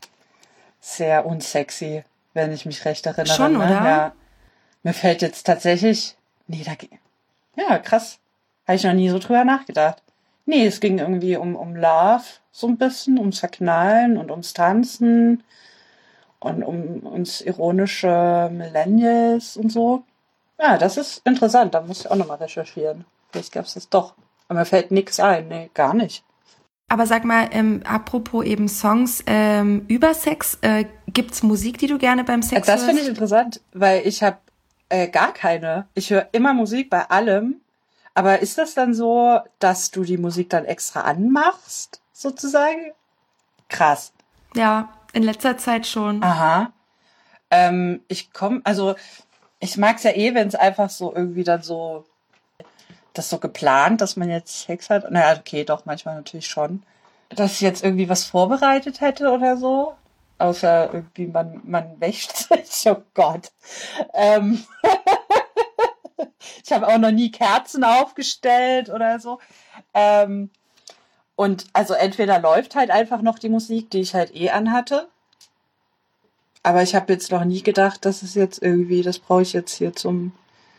sehr unsexy, wenn ich mich recht erinnere. Schon, ne? oder? Ja. Mir fällt jetzt tatsächlich, nee, da, ge- ja, krass. Habe ich noch nie so drüber nachgedacht. Nee, es ging irgendwie um, um Love, so ein bisschen, ums Verknallen und ums Tanzen und um uns ironische Millennials und so. Ja, das ist interessant, da muss ich auch nochmal recherchieren. Vielleicht gab es das doch. Aber mir fällt nichts ein, nee, gar nicht. Aber sag mal, ähm, apropos eben Songs ähm, über Sex, äh, gibt's Musik, die du gerne beim Sex Das finde ich hörst? interessant, weil ich habe äh, gar keine. Ich höre immer Musik bei allem. Aber ist das dann so, dass du die Musik dann extra anmachst, sozusagen? Krass. Ja, in letzter Zeit schon. Aha. Ähm, ich komme, also ich mag es ja eh, wenn es einfach so irgendwie dann so, das so geplant, dass man jetzt Sex hat. Naja, okay, doch, manchmal natürlich schon. Dass ich jetzt irgendwie was vorbereitet hätte oder so. Außer irgendwie man, man wäscht sich. Oh Gott. Ähm. Ich habe auch noch nie Kerzen aufgestellt oder so. Ähm, und also entweder läuft halt einfach noch die Musik, die ich halt eh anhatte. Aber ich habe jetzt noch nie gedacht, dass es jetzt irgendwie, das brauche ich jetzt hier zum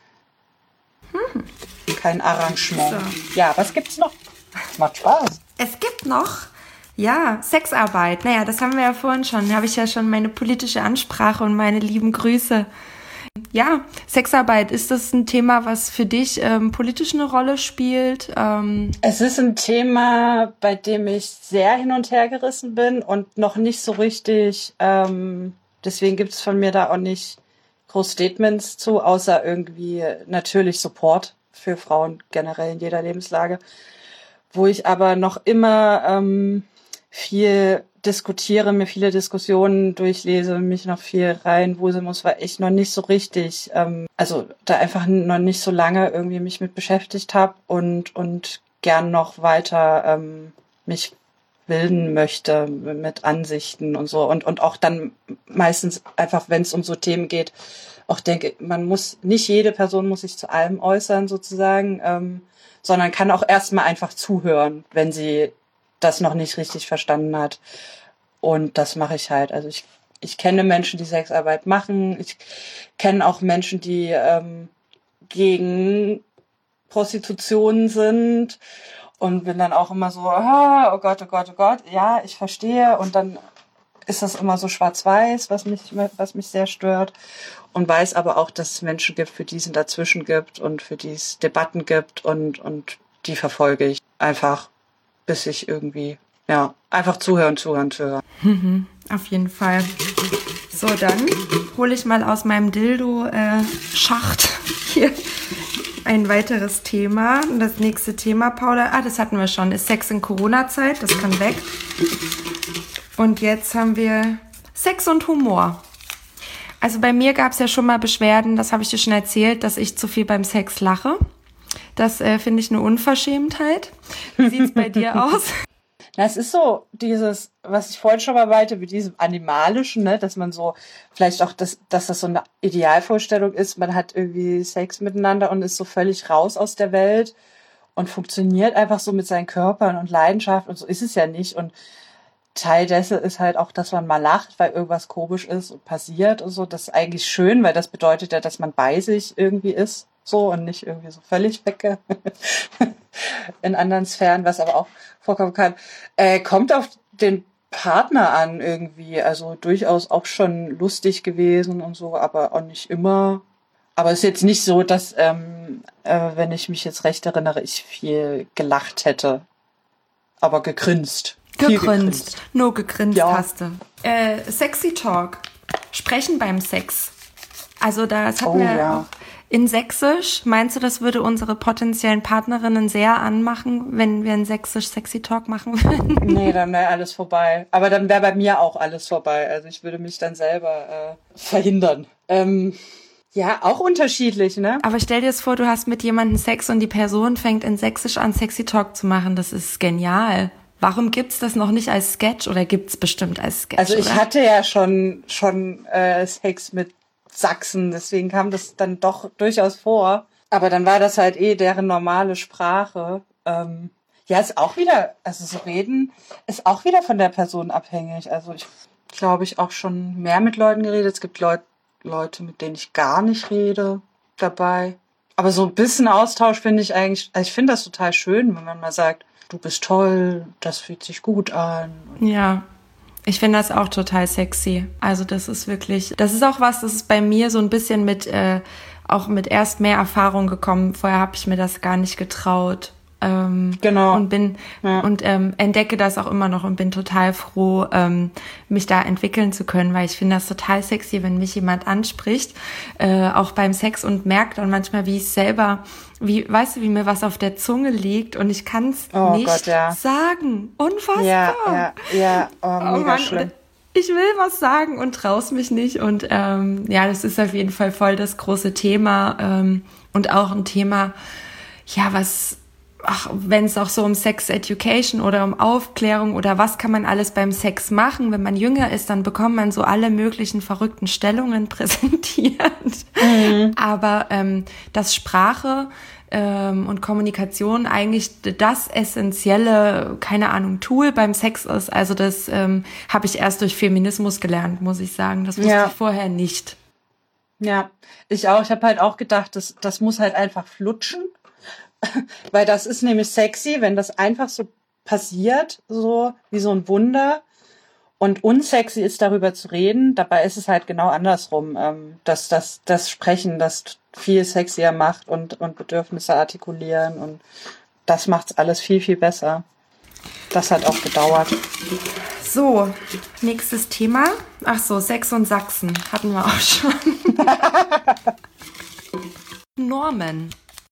hm. kein Arrangement. So. Ja, was gibt's noch? Macht Spaß. Es gibt noch, ja, Sexarbeit. Naja, das haben wir ja vorhin schon. Da habe ich ja schon meine politische Ansprache und meine lieben Grüße. Ja, Sexarbeit, ist das ein Thema, was für dich ähm, politisch eine Rolle spielt? Ähm Es ist ein Thema, bei dem ich sehr hin und her gerissen bin und noch nicht so richtig, ähm, deswegen gibt es von mir da auch nicht groß Statements zu, außer irgendwie natürlich Support für Frauen generell in jeder Lebenslage, wo ich aber noch immer ähm, viel diskutiere, mir viele Diskussionen durchlese, mich noch viel reinwuseln muss, weil ich noch nicht so richtig, ähm, also da einfach noch nicht so lange irgendwie mich mit beschäftigt habe und und gern noch weiter ähm, mich bilden möchte mit Ansichten und so und und auch dann meistens einfach, wenn es um so Themen geht, auch denke, man muss, nicht jede Person muss sich zu allem äußern sozusagen, ähm, sondern kann auch erstmal einfach zuhören, wenn sie das noch nicht richtig verstanden hat. Und das mache ich halt. Also ich, ich kenne Menschen, die Sexarbeit machen. Ich kenne auch Menschen, die ähm, gegen Prostitution sind und bin dann auch immer so, ah, oh Gott, oh Gott, oh Gott, ja, ich verstehe. Und dann ist das immer so schwarz-weiß, was mich, was mich sehr stört. Und weiß aber auch, dass es Menschen gibt, für die es ein Dazwischen gibt und für die es Debatten gibt und, und die verfolge ich einfach, bis ich irgendwie, ja, einfach zuhören, zuhören, zuhören. Mhm, auf jeden Fall. So, dann hole ich mal aus meinem Dildo-Schacht hier ein weiteres Thema. Und das nächste Thema, Paula, ah, das hatten wir schon, ist Sex in Corona-Zeit, das kann weg. Und jetzt haben wir Sex und Humor. Also bei mir gab es ja schon mal Beschwerden, das habe ich dir schon erzählt, dass ich zu viel beim Sex lache. Das äh, finde ich eine Unverschämtheit. Wie sieht's bei dir aus? Na, es ist so dieses, was ich vorhin schon mal meinte, mit diesem Animalischen, ne, dass man so, vielleicht auch, das, dass das so eine Idealvorstellung ist, man hat irgendwie Sex miteinander und ist so völlig raus aus der Welt und funktioniert einfach so mit seinen Körpern und Leidenschaft und so ist es ja nicht. Und Teil dessen ist halt auch, dass man mal lacht, weil irgendwas komisch ist und passiert und so. Das ist eigentlich schön, weil das bedeutet ja, dass man bei sich irgendwie ist, so, und nicht irgendwie so völlig weg in anderen Sphären, was aber auch vorkommen kann. Äh, kommt auf den Partner an irgendwie, also durchaus auch schon lustig gewesen und so, aber auch nicht immer. Aber es ist jetzt nicht so, dass, ähm, äh, wenn ich mich jetzt recht erinnere, ich viel gelacht hätte. Aber gegrinst. Viel Gegrinst. Nur gegrinst Ja. hast du. Äh, Sexy Talk. Sprechen beim Sex. Also das hatten Oh, wir ja. auch in Sächsisch. Meinst du, das würde unsere potenziellen Partnerinnen sehr anmachen, wenn wir einen Sächsisch Sexy Talk machen würden? Nee, dann wäre alles vorbei. Aber dann wäre bei mir auch alles vorbei. Also ich würde mich dann selber äh, verhindern. Ähm, ja, auch unterschiedlich, ne? Aber stell dir das vor, du hast mit jemandem Sex und die Person fängt in Sächsisch an, Sexy Talk zu machen. Das ist genial. Warum gibt's das noch nicht als Sketch oder gibt's bestimmt als Sketch? Also ich oder? hatte ja schon schon äh, Sex mit Sachsen, deswegen kam das dann doch durchaus vor. Aber dann war das halt eh deren normale Sprache. Ähm, ja, ist auch wieder, also so reden ist auch wieder von der Person abhängig. Also ich glaube, ich auch schon mehr mit Leuten geredet. Es gibt Leut, Leute, mit denen ich gar nicht rede dabei. Aber so ein bisschen Austausch finde ich eigentlich, also ich finde das total schön, wenn man mal sagt, du bist toll, das fühlt sich gut an. Ja, ich finde das auch total sexy. Also das ist wirklich, das ist auch was, das ist bei mir so ein bisschen mit, äh, auch mit erst mehr Erfahrung gekommen. Vorher habe ich mir das gar nicht getraut. Ähm, Genau. Und bin Ja. und ähm, entdecke das auch immer noch und bin total froh, ähm, mich da entwickeln zu können, weil ich finde das total sexy, wenn mich jemand anspricht, äh, auch beim Sex und merkt dann manchmal, wie ich selber, wie, weißt du, wie mir was auf der Zunge liegt und ich kann es Oh nicht Gott, ja. sagen. Unfassbar. Ja, ja, ja, oh, Oh mega Mann, schlimm. ich will was sagen und traust mich nicht. Und ähm, ja, das ist auf jeden Fall voll das große Thema ähm, und auch ein Thema, ja, was, ach, wenn es auch so um Sex Education oder um Aufklärung oder was kann man alles beim Sex machen, wenn man jünger ist, dann bekommt man so alle möglichen verrückten Stellungen präsentiert. Mhm. Aber ähm, dass Sprache ähm, und Kommunikation eigentlich das essentielle, keine Ahnung, Tool beim Sex ist. Also das ähm, habe ich erst durch Feminismus gelernt, muss ich sagen. Das wusste Ja. ich vorher nicht. Ja, ich auch. Ich habe halt auch gedacht, das, das muss halt einfach flutschen. Weil das ist nämlich sexy, wenn das einfach so passiert, so wie so ein Wunder. Und unsexy ist, darüber zu reden. Dabei ist es halt genau andersrum, ähm, dass das, das Sprechen das viel sexier macht und, und Bedürfnisse artikulieren. Und das macht's alles viel, viel besser. Das hat auch gedauert. So, nächstes Thema. Ach so, Sex und Sachsen hatten wir auch schon. Normen.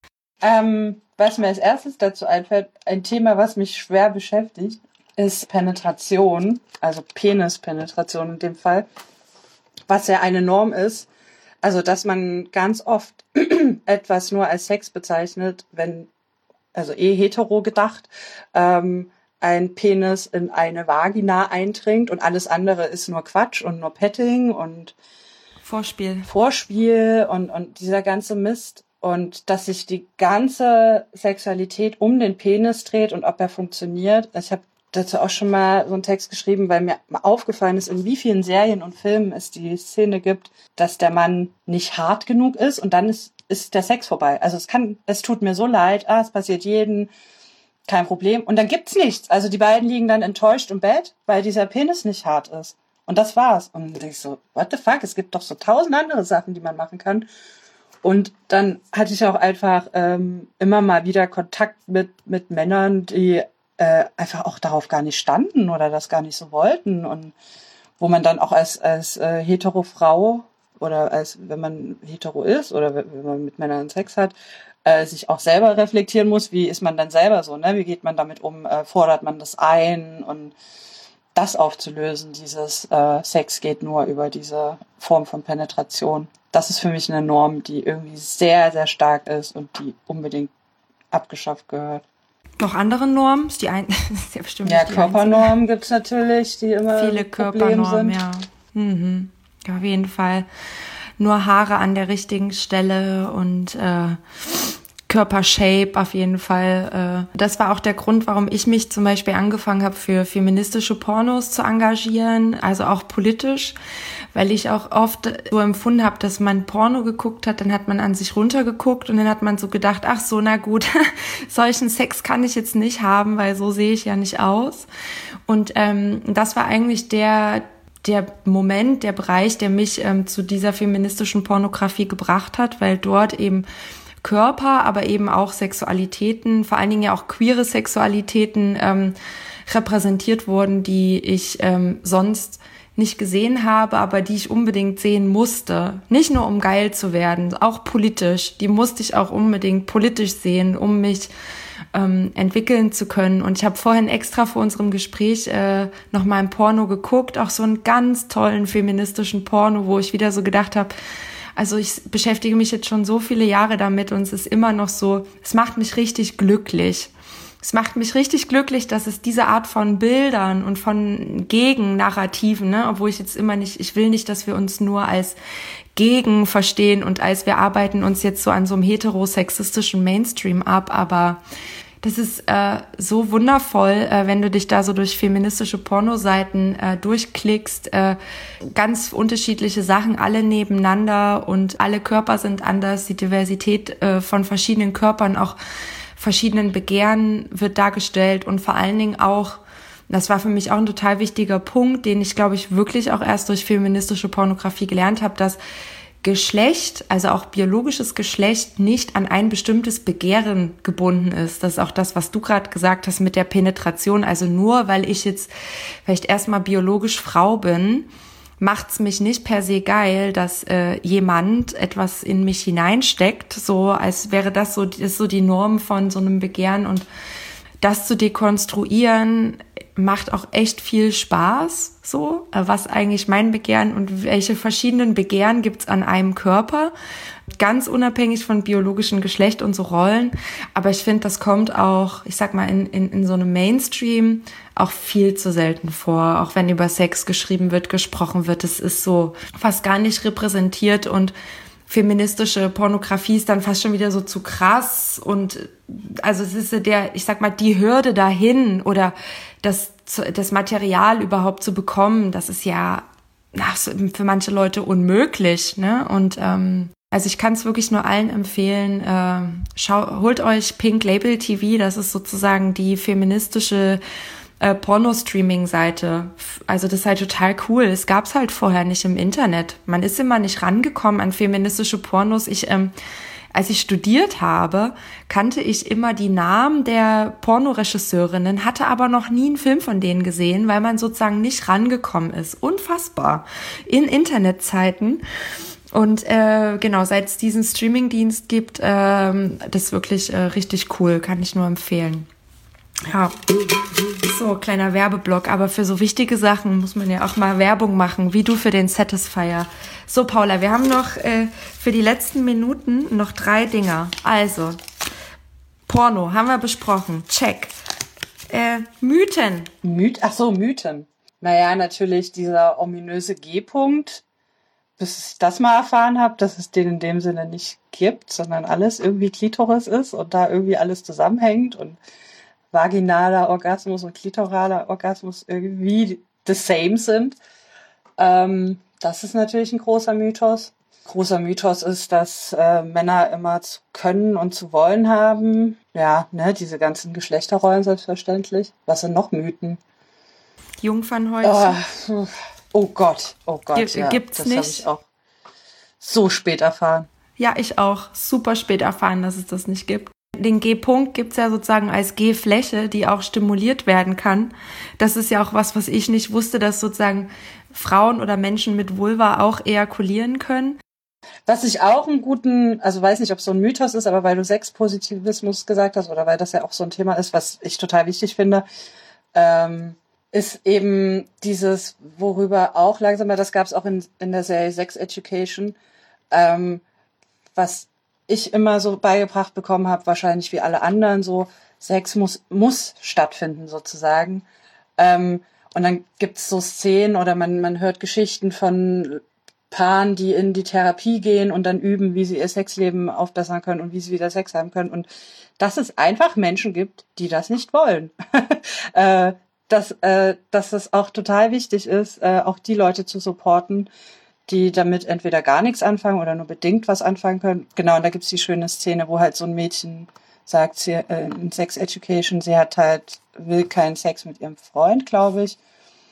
Ähm, was mir als erstes dazu einfällt, ein Thema, was mich schwer beschäftigt, ist Penetration, also Penispenetration in dem Fall, was ja eine Norm ist. Also, dass man ganz oft etwas nur als Sex bezeichnet, wenn, also eh hetero gedacht, ähm, ein Penis in eine Vagina eindringt und alles andere ist nur Quatsch und nur Petting und Vorspiel. Vorspiel und, und dieser ganze Mist. Und dass sich die ganze Sexualität um den Penis dreht und ob er funktioniert. Ich habe dazu auch schon mal so einen Text geschrieben, weil mir aufgefallen ist, in wie vielen Serien und Filmen es die Szene gibt, dass der Mann nicht hart genug ist und dann ist, ist der Sex vorbei. Also es kann, es tut mir so leid, ah, es passiert jedem, kein Problem. Und dann gibt's nichts. Also die beiden liegen dann enttäuscht im Bett, weil dieser Penis nicht hart ist. Und das war's. Und dann denk ich so, what the fuck? Es gibt doch so tausend andere Sachen, die man machen kann. Und dann hatte ich auch einfach ähm, immer mal wieder Kontakt mit mit Männern, die äh, einfach auch darauf gar nicht standen oder das gar nicht so wollten und wo man dann auch als als äh, hetero Frau oder als wenn man hetero ist oder wenn man mit Männern Sex hat, äh, sich auch selber reflektieren muss, wie ist man dann selber so, ne? Wie geht man damit um? Äh, fordert man das ein und das aufzulösen, dieses äh, Sex geht nur über diese Form von Penetration. Das ist für mich eine Norm, die irgendwie sehr, sehr stark ist und die unbedingt abgeschafft gehört. Noch andere Normen? Ist die ein ist ja bestimmt Ja, nicht die Körpernormen gibt's natürlich, die immer Viele ein Problem Körpernormen, sind. ja. Mhm. Ja, auf jeden Fall. Nur Haare an der richtigen Stelle und äh, Körpershape auf jeden Fall. Äh. Das war auch der Grund, warum ich mich zum Beispiel angefangen habe, für feministische Pornos zu engagieren, also auch politisch, weil ich auch oft so empfunden habe, dass man Porno geguckt hat, dann hat man an sich runtergeguckt und dann hat man so gedacht, ach so, na gut, solchen Sex kann ich jetzt nicht haben, weil so sehe ich ja nicht aus. Und ähm, das war eigentlich der der Moment, der Bereich, der mich ähm, zu dieser feministischen Pornografie gebracht hat, weil dort eben Körper, aber eben auch Sexualitäten, vor allen Dingen ja auch queere Sexualitäten ähm, repräsentiert wurden, die ich ähm, sonst nicht gesehen habe, aber die ich unbedingt sehen musste. Nicht nur um geil zu werden, auch politisch. Die musste ich auch unbedingt politisch sehen, um mich ähm, entwickeln zu können. Und ich habe vorhin extra vor unserem Gespräch äh, noch mal ein Porno geguckt, auch so einen ganz tollen feministischen Porno, wo ich wieder so gedacht habe, also ich beschäftige mich jetzt schon so viele Jahre damit und es ist immer noch so, es macht mich richtig glücklich. Es macht mich richtig glücklich, dass es diese Art von Bildern und von Gegennarrativen, ne, obwohl ich jetzt immer nicht, ich will nicht, dass wir uns nur als Gegen verstehen und als wir arbeiten uns jetzt so an so einem heterosexistischen Mainstream ab, aber das ist äh, so wundervoll, äh, wenn du dich da so durch feministische Pornoseiten äh, durchklickst, äh, ganz unterschiedliche Sachen, alle nebeneinander und alle Körper sind anders, die Diversität äh, von verschiedenen Körpern, auch verschiedenen Begehren wird dargestellt und vor allen Dingen auch, das war für mich auch ein total wichtiger Punkt, den ich, glaube ich, wirklich auch erst durch feministische Pornografie gelernt habe, dass Geschlecht, also auch biologisches Geschlecht, nicht an ein bestimmtes Begehren gebunden ist. Das ist auch das, was du gerade gesagt hast mit der Penetration. Also nur, weil ich jetzt vielleicht erstmal biologisch Frau bin, macht's mich nicht per se geil, dass äh, jemand etwas in mich hineinsteckt, so als wäre das so, das ist so die Norm von so einem Begehren. Und das zu dekonstruieren macht auch echt viel Spaß, so, was eigentlich mein Begehren und welche verschiedenen Begehren gibt's an einem Körper, ganz unabhängig von biologischem Geschlecht und so Rollen. Aber ich finde, das kommt auch, ich sag mal, in, in, in so einem Mainstream auch viel zu selten vor, auch wenn über Sex geschrieben wird, gesprochen wird. Es ist so fast gar nicht repräsentiert und feministische Pornografie ist dann fast schon wieder so zu krass und also es ist der, ich sag mal, die Hürde dahin oder das, das Material überhaupt zu bekommen, das ist ja ach, für manche Leute unmöglich, ne? Und ähm, also ich kann es wirklich nur allen empfehlen, äh, schau, holt euch Pink Label T V, das ist sozusagen die feministische Äh, Porno-Streaming-Seite. Also das ist halt total cool. Es gab's halt vorher nicht im Internet. Man ist immer nicht rangekommen an feministische Pornos. Ich, ähm, als ich studiert habe, kannte ich immer die Namen der Pornoregisseurinnen, hatte aber noch nie einen Film von denen gesehen, weil man sozusagen nicht rangekommen ist. Unfassbar. In Internetzeiten. Und äh, genau, seit es diesen Streaming-Dienst gibt, ähm, das ist wirklich äh, richtig cool. Kann ich nur empfehlen. Ja, so, kleiner Werbeblock, aber für so wichtige Sachen muss man ja auch mal Werbung machen, wie du für den Satisfier. So, Paula, wir haben noch äh, für die letzten Minuten noch drei Dinger. Also, Porno, haben wir besprochen, check. Äh, Mythen. Myth, ach so, Mythen. Naja, natürlich dieser ominöse G-Punkt, bis ich das mal erfahren habe, dass es den in dem Sinne nicht gibt, sondern alles irgendwie Klitoris ist und da irgendwie alles zusammenhängt und vaginaler Orgasmus und klitoraler Orgasmus irgendwie the same sind. Ähm, das ist natürlich ein großer Mythos. Großer Mythos ist, dass äh, Männer immer zu können und zu wollen haben. Ja, ne, diese ganzen Geschlechterrollen selbstverständlich. Was sind noch Mythen? Jungfernhäutchen. Oh, oh Gott, oh Gott. G- ja, gibt's das nicht. habe ich auch so spät erfahren. Ja, ich auch. Super spät erfahren, dass es das nicht gibt. Den G-Punkt gibt's ja sozusagen als G-Fläche, die auch stimuliert werden kann. Das ist ja auch was, was ich nicht wusste, dass sozusagen Frauen oder Menschen mit Vulva auch ejakulieren können. Was ich auch einen guten, also weiß nicht, ob es so ein Mythos ist, aber weil du Sexpositivismus gesagt hast oder weil das ja auch so ein Thema ist, was ich total wichtig finde, ähm, ist eben dieses, worüber auch langsam, das gab es auch in, in der Serie Sex Education, ähm, was ich immer so beigebracht bekommen habe, wahrscheinlich wie alle anderen, so Sex muss muss stattfinden sozusagen. Ähm, und dann gibt's so Szenen oder man man hört Geschichten von Paaren, die in die Therapie gehen und dann üben, wie sie ihr Sexleben aufbessern können und wie sie wieder Sex haben können. Und dass es einfach Menschen gibt, die das nicht wollen. äh, dass, äh, dass es auch total wichtig ist, äh, auch die Leute zu supporten, die damit entweder gar nichts anfangen oder nur bedingt was anfangen können. Genau, und da gibt's die schöne Szene, wo halt so ein Mädchen sagt, sie, äh, in Sex Education, sie hat halt, will keinen Sex mit ihrem Freund, glaube ich.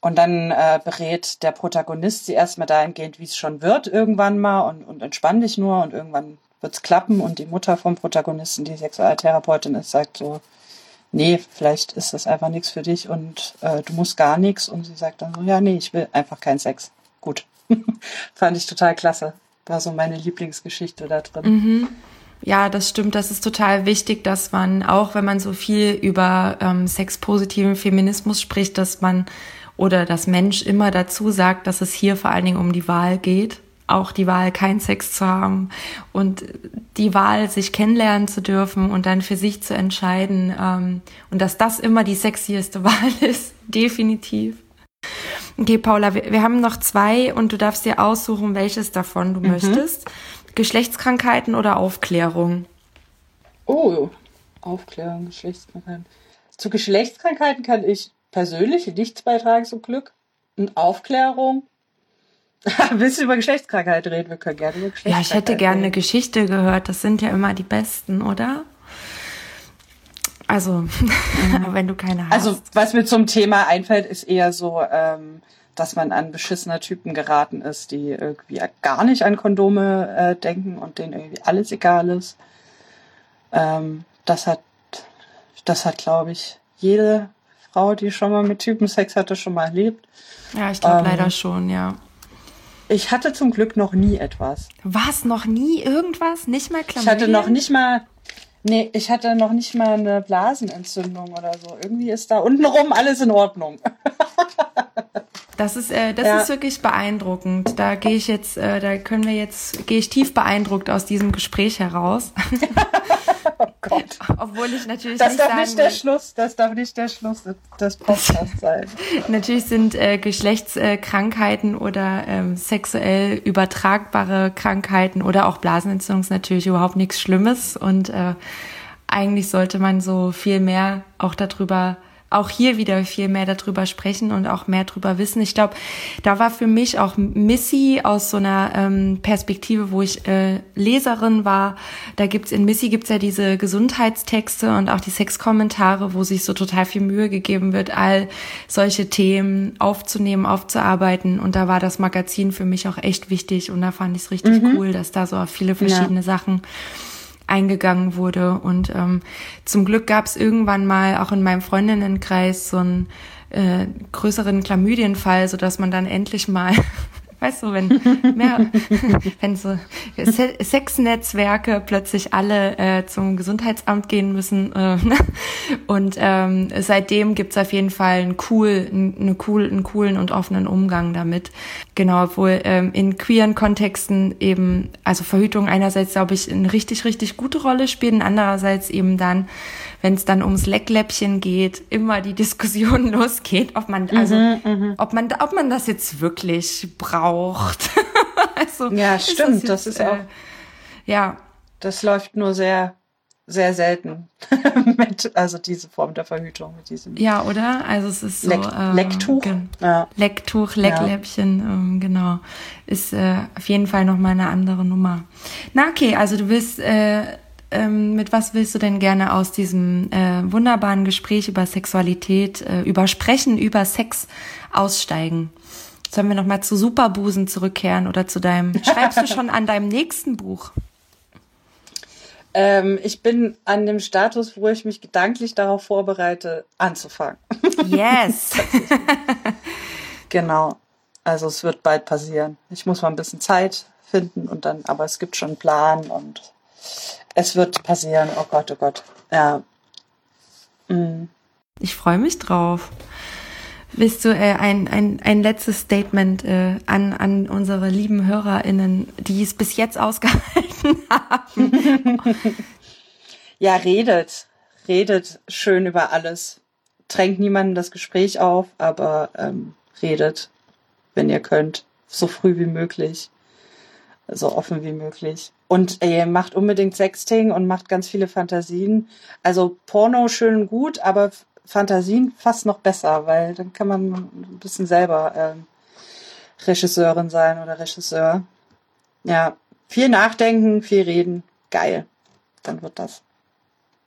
Und dann äh, berät der Protagonist sie erstmal dahingehend, wie es schon wird irgendwann mal und, und entspann dich nur und irgendwann wird's klappen. Und die Mutter vom Protagonisten, die Sexualtherapeutin ist, sagt so, nee, vielleicht ist das einfach nichts für dich und äh, du musst gar nichts. Und sie sagt dann so, ja, nee, ich will einfach keinen Sex. Gut. Fand ich total klasse. War so meine Lieblingsgeschichte da drin. Mhm. Ja, das stimmt. Das ist total wichtig, dass man, auch wenn man so viel über ähm, sexpositiven Feminismus spricht, dass man oder das Mensch immer dazu sagt, dass es hier vor allen Dingen um die Wahl geht. Auch die Wahl, keinen Sex zu haben und die Wahl, sich kennenlernen zu dürfen und dann für sich zu entscheiden. Ähm, und dass das immer die sexieste Wahl ist. Definitiv. Okay, Paula, wir, wir haben noch zwei und du darfst dir aussuchen, welches davon du mhm. möchtest. Geschlechtskrankheiten oder Aufklärung? Oh, Aufklärung, Geschlechtskrankheiten. Zu Geschlechtskrankheiten kann ich persönlich nichts beitragen, zum Glück. Und Aufklärung. Willst du über Geschlechtskrankheiten reden? Wir können gerne über Geschlechtskrankheiten Ja, ich hätte gerne eine Geschichte gehört. Das sind ja immer die besten, oder? Also, mhm. wenn du keine hast. Also, was mir zum Thema einfällt, ist eher so, ähm, dass man an beschissene Typen geraten ist, die irgendwie gar nicht an Kondome äh, denken und denen irgendwie alles egal ist. Ähm, das hat, das hat, glaube ich, jede Frau, die schon mal mit Typen Sex hatte, schon mal erlebt. Ja, ich glaube ähm, leider schon, ja. Ich hatte zum Glück noch nie etwas. Was? Noch nie irgendwas? Nicht mal Chlamydien? Ich hatte noch nicht mal, nee, ich hatte noch nicht mal eine Blasenentzündung oder so. Irgendwie ist da untenrum alles in Ordnung. Das ist, äh, das ja. ist wirklich beeindruckend. Da gehe ich jetzt, äh, da können wir jetzt, gehe ich tief beeindruckt aus diesem Gespräch heraus. Oh Gott. Obwohl ich natürlich das nicht darf sagen nicht der will, Schluss, das darf nicht der Schluss des Podcasts sein. Natürlich sind äh, Geschlechtskrankheiten oder ähm, sexuell übertragbare Krankheiten oder auch Blasenentzündung natürlich überhaupt nichts Schlimmes und äh, eigentlich sollte man so viel mehr auch darüber auch hier wieder viel mehr darüber sprechen und auch mehr darüber wissen. Ich glaube, da war für mich auch Missy aus so einer ähm, Perspektive, wo ich äh, Leserin war. Da gibt's in Missy gibt's ja diese Gesundheitstexte und auch die Sexkommentare, wo sich so total viel Mühe gegeben wird, all solche Themen aufzunehmen, aufzuarbeiten. Und da war das Magazin für mich auch echt wichtig. Und da fand ich es richtig mhm. cool, dass da so auf viele verschiedene ja. Sachen eingegangen wurde. Und ähm, zum Glück gab es irgendwann mal auch in meinem Freundinnenkreis so einen äh, größeren Chlamydienfall, sodass man dann endlich mal, weißt du, wenn mehr, wenn so Se- Sexnetzwerke plötzlich alle äh, zum Gesundheitsamt gehen müssen. Äh, und ähm, seitdem gibt's auf jeden Fall einen, cool, einen, cool, einen coolen und offenen Umgang damit. Genau, obwohl ähm, in queeren Kontexten eben, also Verhütung einerseits, glaube ich, eine richtig, richtig gute Rolle spielt und andererseits eben dann, wenn es dann ums Leckläppchen geht, immer die Diskussion losgeht, ob man, also, mhm, ob man, ob man das jetzt wirklich braucht. Also, ja, stimmt, das, das jetzt, ist auch, äh, ja. Das läuft nur sehr, sehr selten mit, also diese Form der Verhütung mit diesem. Ja, oder? Also es ist so Leck, äh, Lecktuch. Ge- Ja. Lecktuch, Leckläppchen, ja. ähm, genau. Ist äh, auf jeden Fall nochmal eine andere Nummer. Na okay, also du willst, äh, ähm, mit was willst du denn gerne aus diesem äh, wunderbaren Gespräch über Sexualität, äh, über Sprechen, über Sex aussteigen? Sollen wir nochmal zu Superbusen zurückkehren oder zu deinem, schreibst du schon an deinem nächsten Buch? Ähm, ich bin an dem Status, wo ich mich gedanklich darauf vorbereite, anzufangen. Yes! Genau. Also es wird bald passieren. Ich muss mal ein bisschen Zeit finden und dann, aber es gibt schon einen Plan und es wird passieren. Oh Gott, oh Gott. Ja. Mhm. Ich freue mich drauf. Willst du äh, ein, ein, ein letztes Statement äh, an, an unsere lieben HörerInnen, die es bis jetzt ausgehalten haben? Ja, redet. Redet schön über alles. Drängt niemandem das Gespräch auf, aber ähm, redet, wenn ihr könnt. So früh wie möglich. So offen wie möglich. Und ihr macht unbedingt Sexting und macht ganz viele Fantasien. Also Porno schön und gut, aber Fantasien fast noch besser, weil dann kann man ein bisschen selber ähm, Regisseurin sein oder Regisseur. Ja, viel nachdenken, viel reden. Geil. Dann wird das.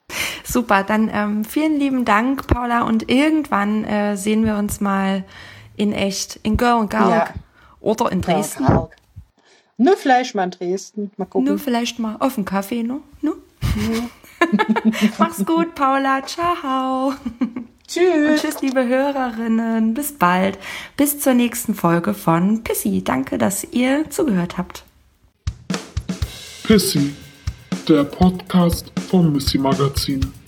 Super, dann ähm, vielen lieben Dank, Paula. Und irgendwann äh, sehen wir uns mal In echt, in Görl und Galg. Ja. Oder in Dresden. Ja, nur vielleicht mal in Dresden. Mal gucken. Nur vielleicht mal auf den Kaffee, ne? Nur? Ja. Mach's gut, Paula. Ciao. Tschüss. Und tschüss, liebe Hörerinnen. Bis bald. Bis zur nächsten Folge von Pissy. Danke, dass ihr zugehört habt. Pissy, der Podcast vom Missy Magazin.